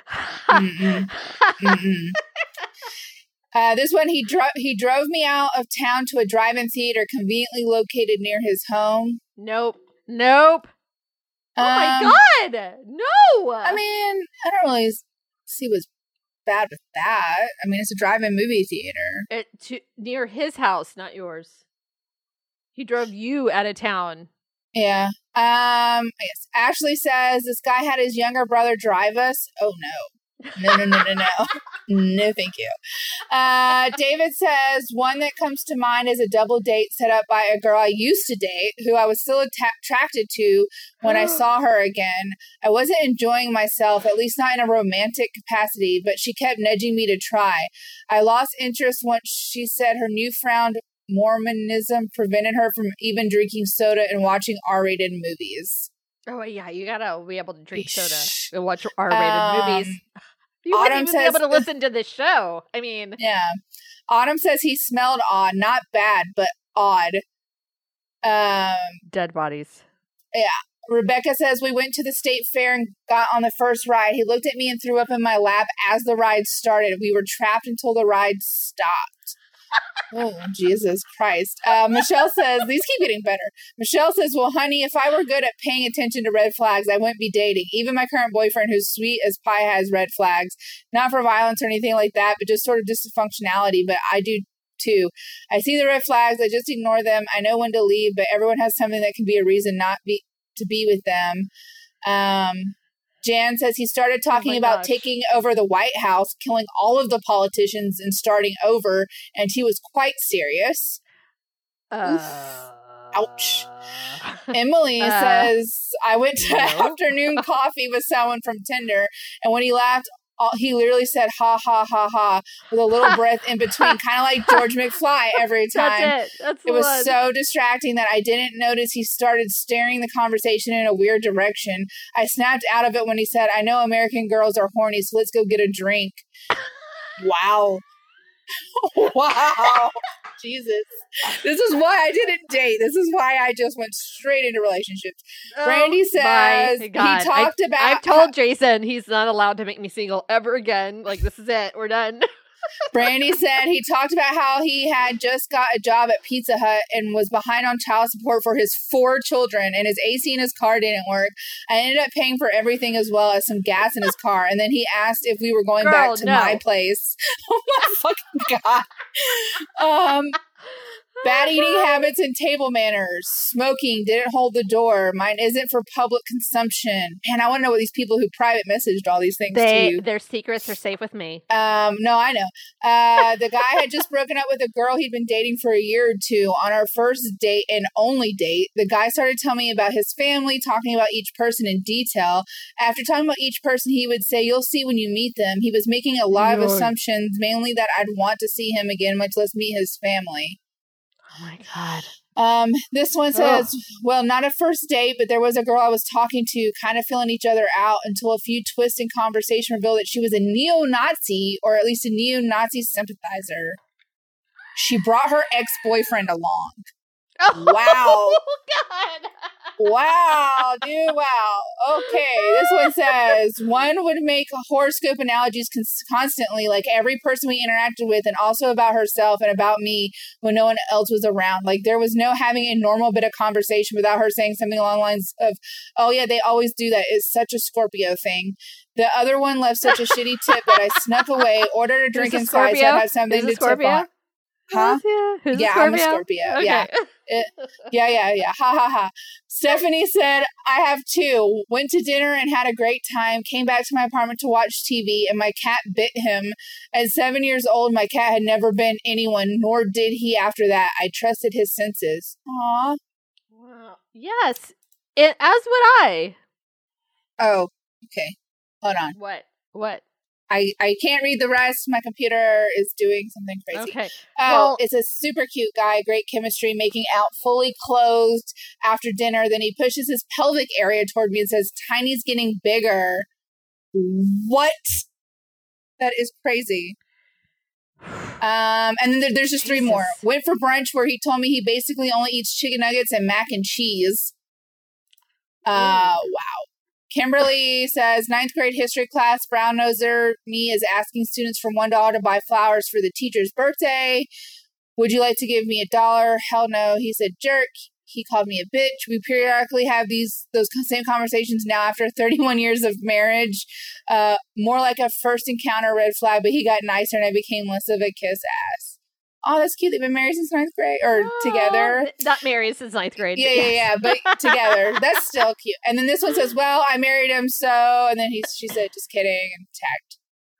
This one, he drove me out of town to a drive-in theater conveniently located near his home. Nope. Oh my God! No! I mean, I don't really see what's bad with that. I mean, it's a drive-in movie theater. Near his house, not yours. He drove you out of town. Yeah. Yes. Ashley says this guy had his younger brother drive us. Oh no. No. No, thank you. David says one that comes to mind is a double date set up by a girl I used to date who I was still attracted to when I saw her again. I wasn't enjoying myself, at least not in a romantic capacity, but she kept nudging me to try. I lost interest once she said her newfound Mormonism prevented her from even drinking soda and watching R-rated movies. Oh, yeah, you gotta be able to drink soda and watch R-rated movies. You wouldn't even be able to listen to this show. I mean... Yeah. Autumn says he smelled odd. Not bad, but odd. Dead bodies. Yeah. Rebecca says we went to the state fair and got on the first ride. He looked at me and threw up in my lap as the ride started. We were trapped until the ride stopped. Oh, Jesus Christ. Michelle says, these keep getting better. Michelle says, well, honey, if I were good at paying attention to red flags, I wouldn't be dating. Even my current boyfriend, who's sweet as pie, has red flags. Not for violence or anything like that, but just sort of dysfunctionality. But I do too. I see the red flags. I just ignore them. I know when to leave, but everyone has something that can be a reason not to be with them. Jan says he started talking about taking over the White House, killing all of the politicians and starting over, and he was quite serious. Ouch. Emily says, I went to afternoon coffee with someone from Tinder, and when he laughed, he literally said, ha, ha, ha, ha, with a little breath in between, kind of like George McFly every time. That's it was so distracting that I didn't notice he started steering the conversation in a weird direction. I snapped out of it when he said, I know American girls are horny, so let's go get a drink. Wow. Wow. Jesus. This is why I didn't date. This is why I just went straight into relationships. Brandy says he talked about... I've told Jason he's not allowed to make me single ever again. Like, this is it. We're done. Brandy said he talked about how he had just got a job at Pizza Hut and was behind on child support for his 4 children, and his AC in his car didn't work. I ended up paying for everything as well as some gas in his car, and then he asked if we were going back to my place. Oh my fucking God. Bad eating habits and table manners. Smoking, didn't hold the door. Mine isn't for public consumption. Man, I want to know what these people who private messaged all these things to you. Their secrets are safe with me. No, I know. The guy had just broken up with a girl he'd been dating for a year or two. On our first date and only date, the guy started telling me about his family, talking about each person in detail. After talking about each person, he would say, you'll see when you meet them. He was making a lot of assumptions, mainly that I'd want to see him again, much less meet his family. Oh my God. This one says, well, not a first date, but there was a girl I was talking to, kind of feeling each other out until a few twists in conversation revealed that she was a neo-Nazi, or at least a neo-Nazi sympathizer. She brought her ex-boyfriend along. Oh, wow. God. Wow, dude, wow. Okay, this one says, one would make horoscope analogies constantly, like every person we interacted with, and also about herself and about me when no one else was around. Like there was no having a normal bit of conversation without her saying something along the lines of, oh yeah, they always do that. It's such a Scorpio thing. The other one left such a shitty tip that I snuck away, ordered a drink inside, so I'd have something to tip on. Huh? Yeah, I'm a Scorpio. Okay. Yeah. Ha ha ha. Stephanie said, I have 2. Went to dinner and had a great time. Came back to my apartment to watch TV, and my cat bit him. At 7 years old, my cat had never bitten anyone, nor did he after that. I trusted his senses. Aw. Wow. Yes. As would I. Oh, okay. Hold on. What? I can't read the rest. My computer is doing something crazy. Okay. Oh, it's a super cute guy. Great chemistry, making out fully clothed after dinner. Then he pushes his pelvic area toward me and says, Tiny's getting bigger. What? That is crazy. And then there's just 3 more. Went for brunch where he told me he basically only eats chicken nuggets and mac and cheese. Wow. Kimberly says, 9th grade history class, brown noser me is asking students for $1 to buy flowers for the teacher's birthday. Would you like to give me $1? Hell no. He said, jerk. He called me a bitch. We periodically have those same conversations now after 31 years of marriage. More like a first encounter red flag, but he got nicer and I became less of a kiss ass. Oh, that's cute. They've been married since 9th grade or together. Not married since 9th grade. Yeah, but together. That's still cute. And then this one says, well, I married him, so, and then she said, just kidding, and tagged.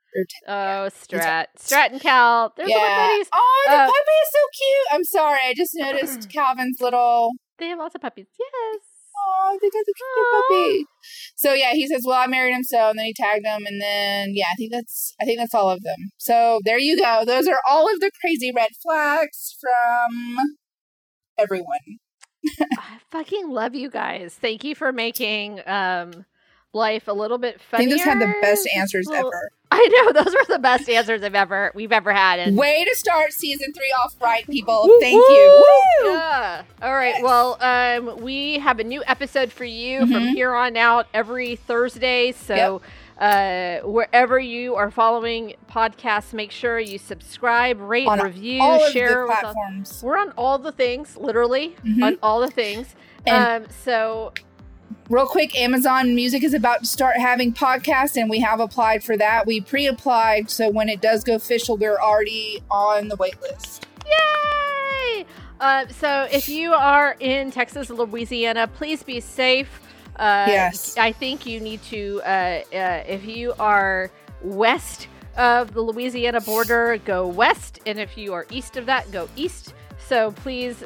Strat and Cal. They're little buddies. Oh, the puppy is so cute. I'm sorry. I just noticed Calvin's little. They have lots of puppies. Yes. Oh, they got the cute puppy. So yeah, he says, well, I married him, so, and then he tagged him, and then yeah, I think that's all of them. So there you go. Those are all of the crazy red flags from everyone. I fucking love you guys. Thank you for making life a little bit funnier. I think those had the best answers ever. I know, those were the best answers we've ever had. And way to start season 3 off right, people. Thank you. Woo! Yeah. All right. Yes. Well, we have a new episode for you from here on out every Thursday. So wherever you are following podcasts, make sure you subscribe, rate, review, share with platforms. We're on all the things, literally on all the things. So real quick, Amazon Music is about to start having podcasts, and we have applied for that. We pre-applied, so when it does go official, we're already on the wait list. Yay! So if you are in Texas or Louisiana, please be safe. Yes. I think you need to, if you are west of the Louisiana border, go west. And if you are east of that, go east. So please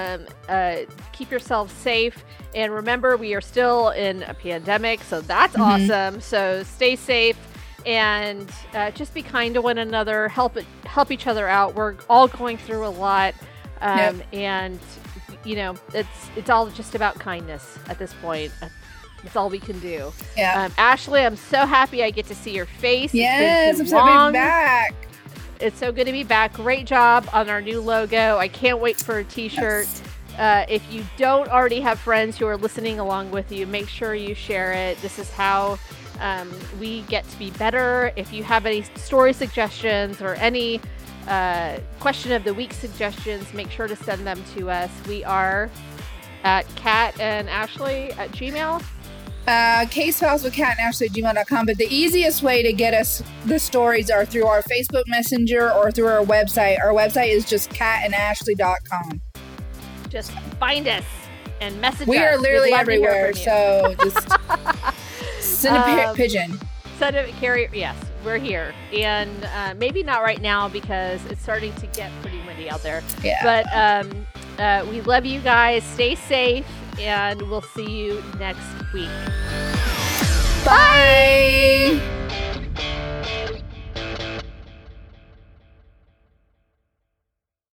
keep yourselves safe. And remember, we are still in a pandemic, so that's awesome. So stay safe and just be kind to one another. Help each other out. We're all going through a lot, and you know, it's all just about kindness at this point. That's all we can do. Yeah. Ashley, I'm so happy I get to see your face. Yes, I'm so happy to be back. It's so good to be back. Great job on our new logo. I can't wait for a t-shirt. Yes. If you don't already have friends who are listening along with you, make sure you share it. This is how we get to be better. If you have any story suggestions or any question of the week suggestions, make sure to send them to us. We are at Kat and Ashley at Gmail. Casefiles with Kat and Ashley at gmail.com. But the easiest way to get us the stories are through our Facebook Messenger or through our website. Our website is just katandashley.com. Just find us and message us. We are literally everywhere, so just send a pigeon. Send a carrier. Yes, we're here. And maybe not right now because it's starting to get pretty windy out there. Yeah. But we love you guys. Stay safe, and we'll see you next week. Bye.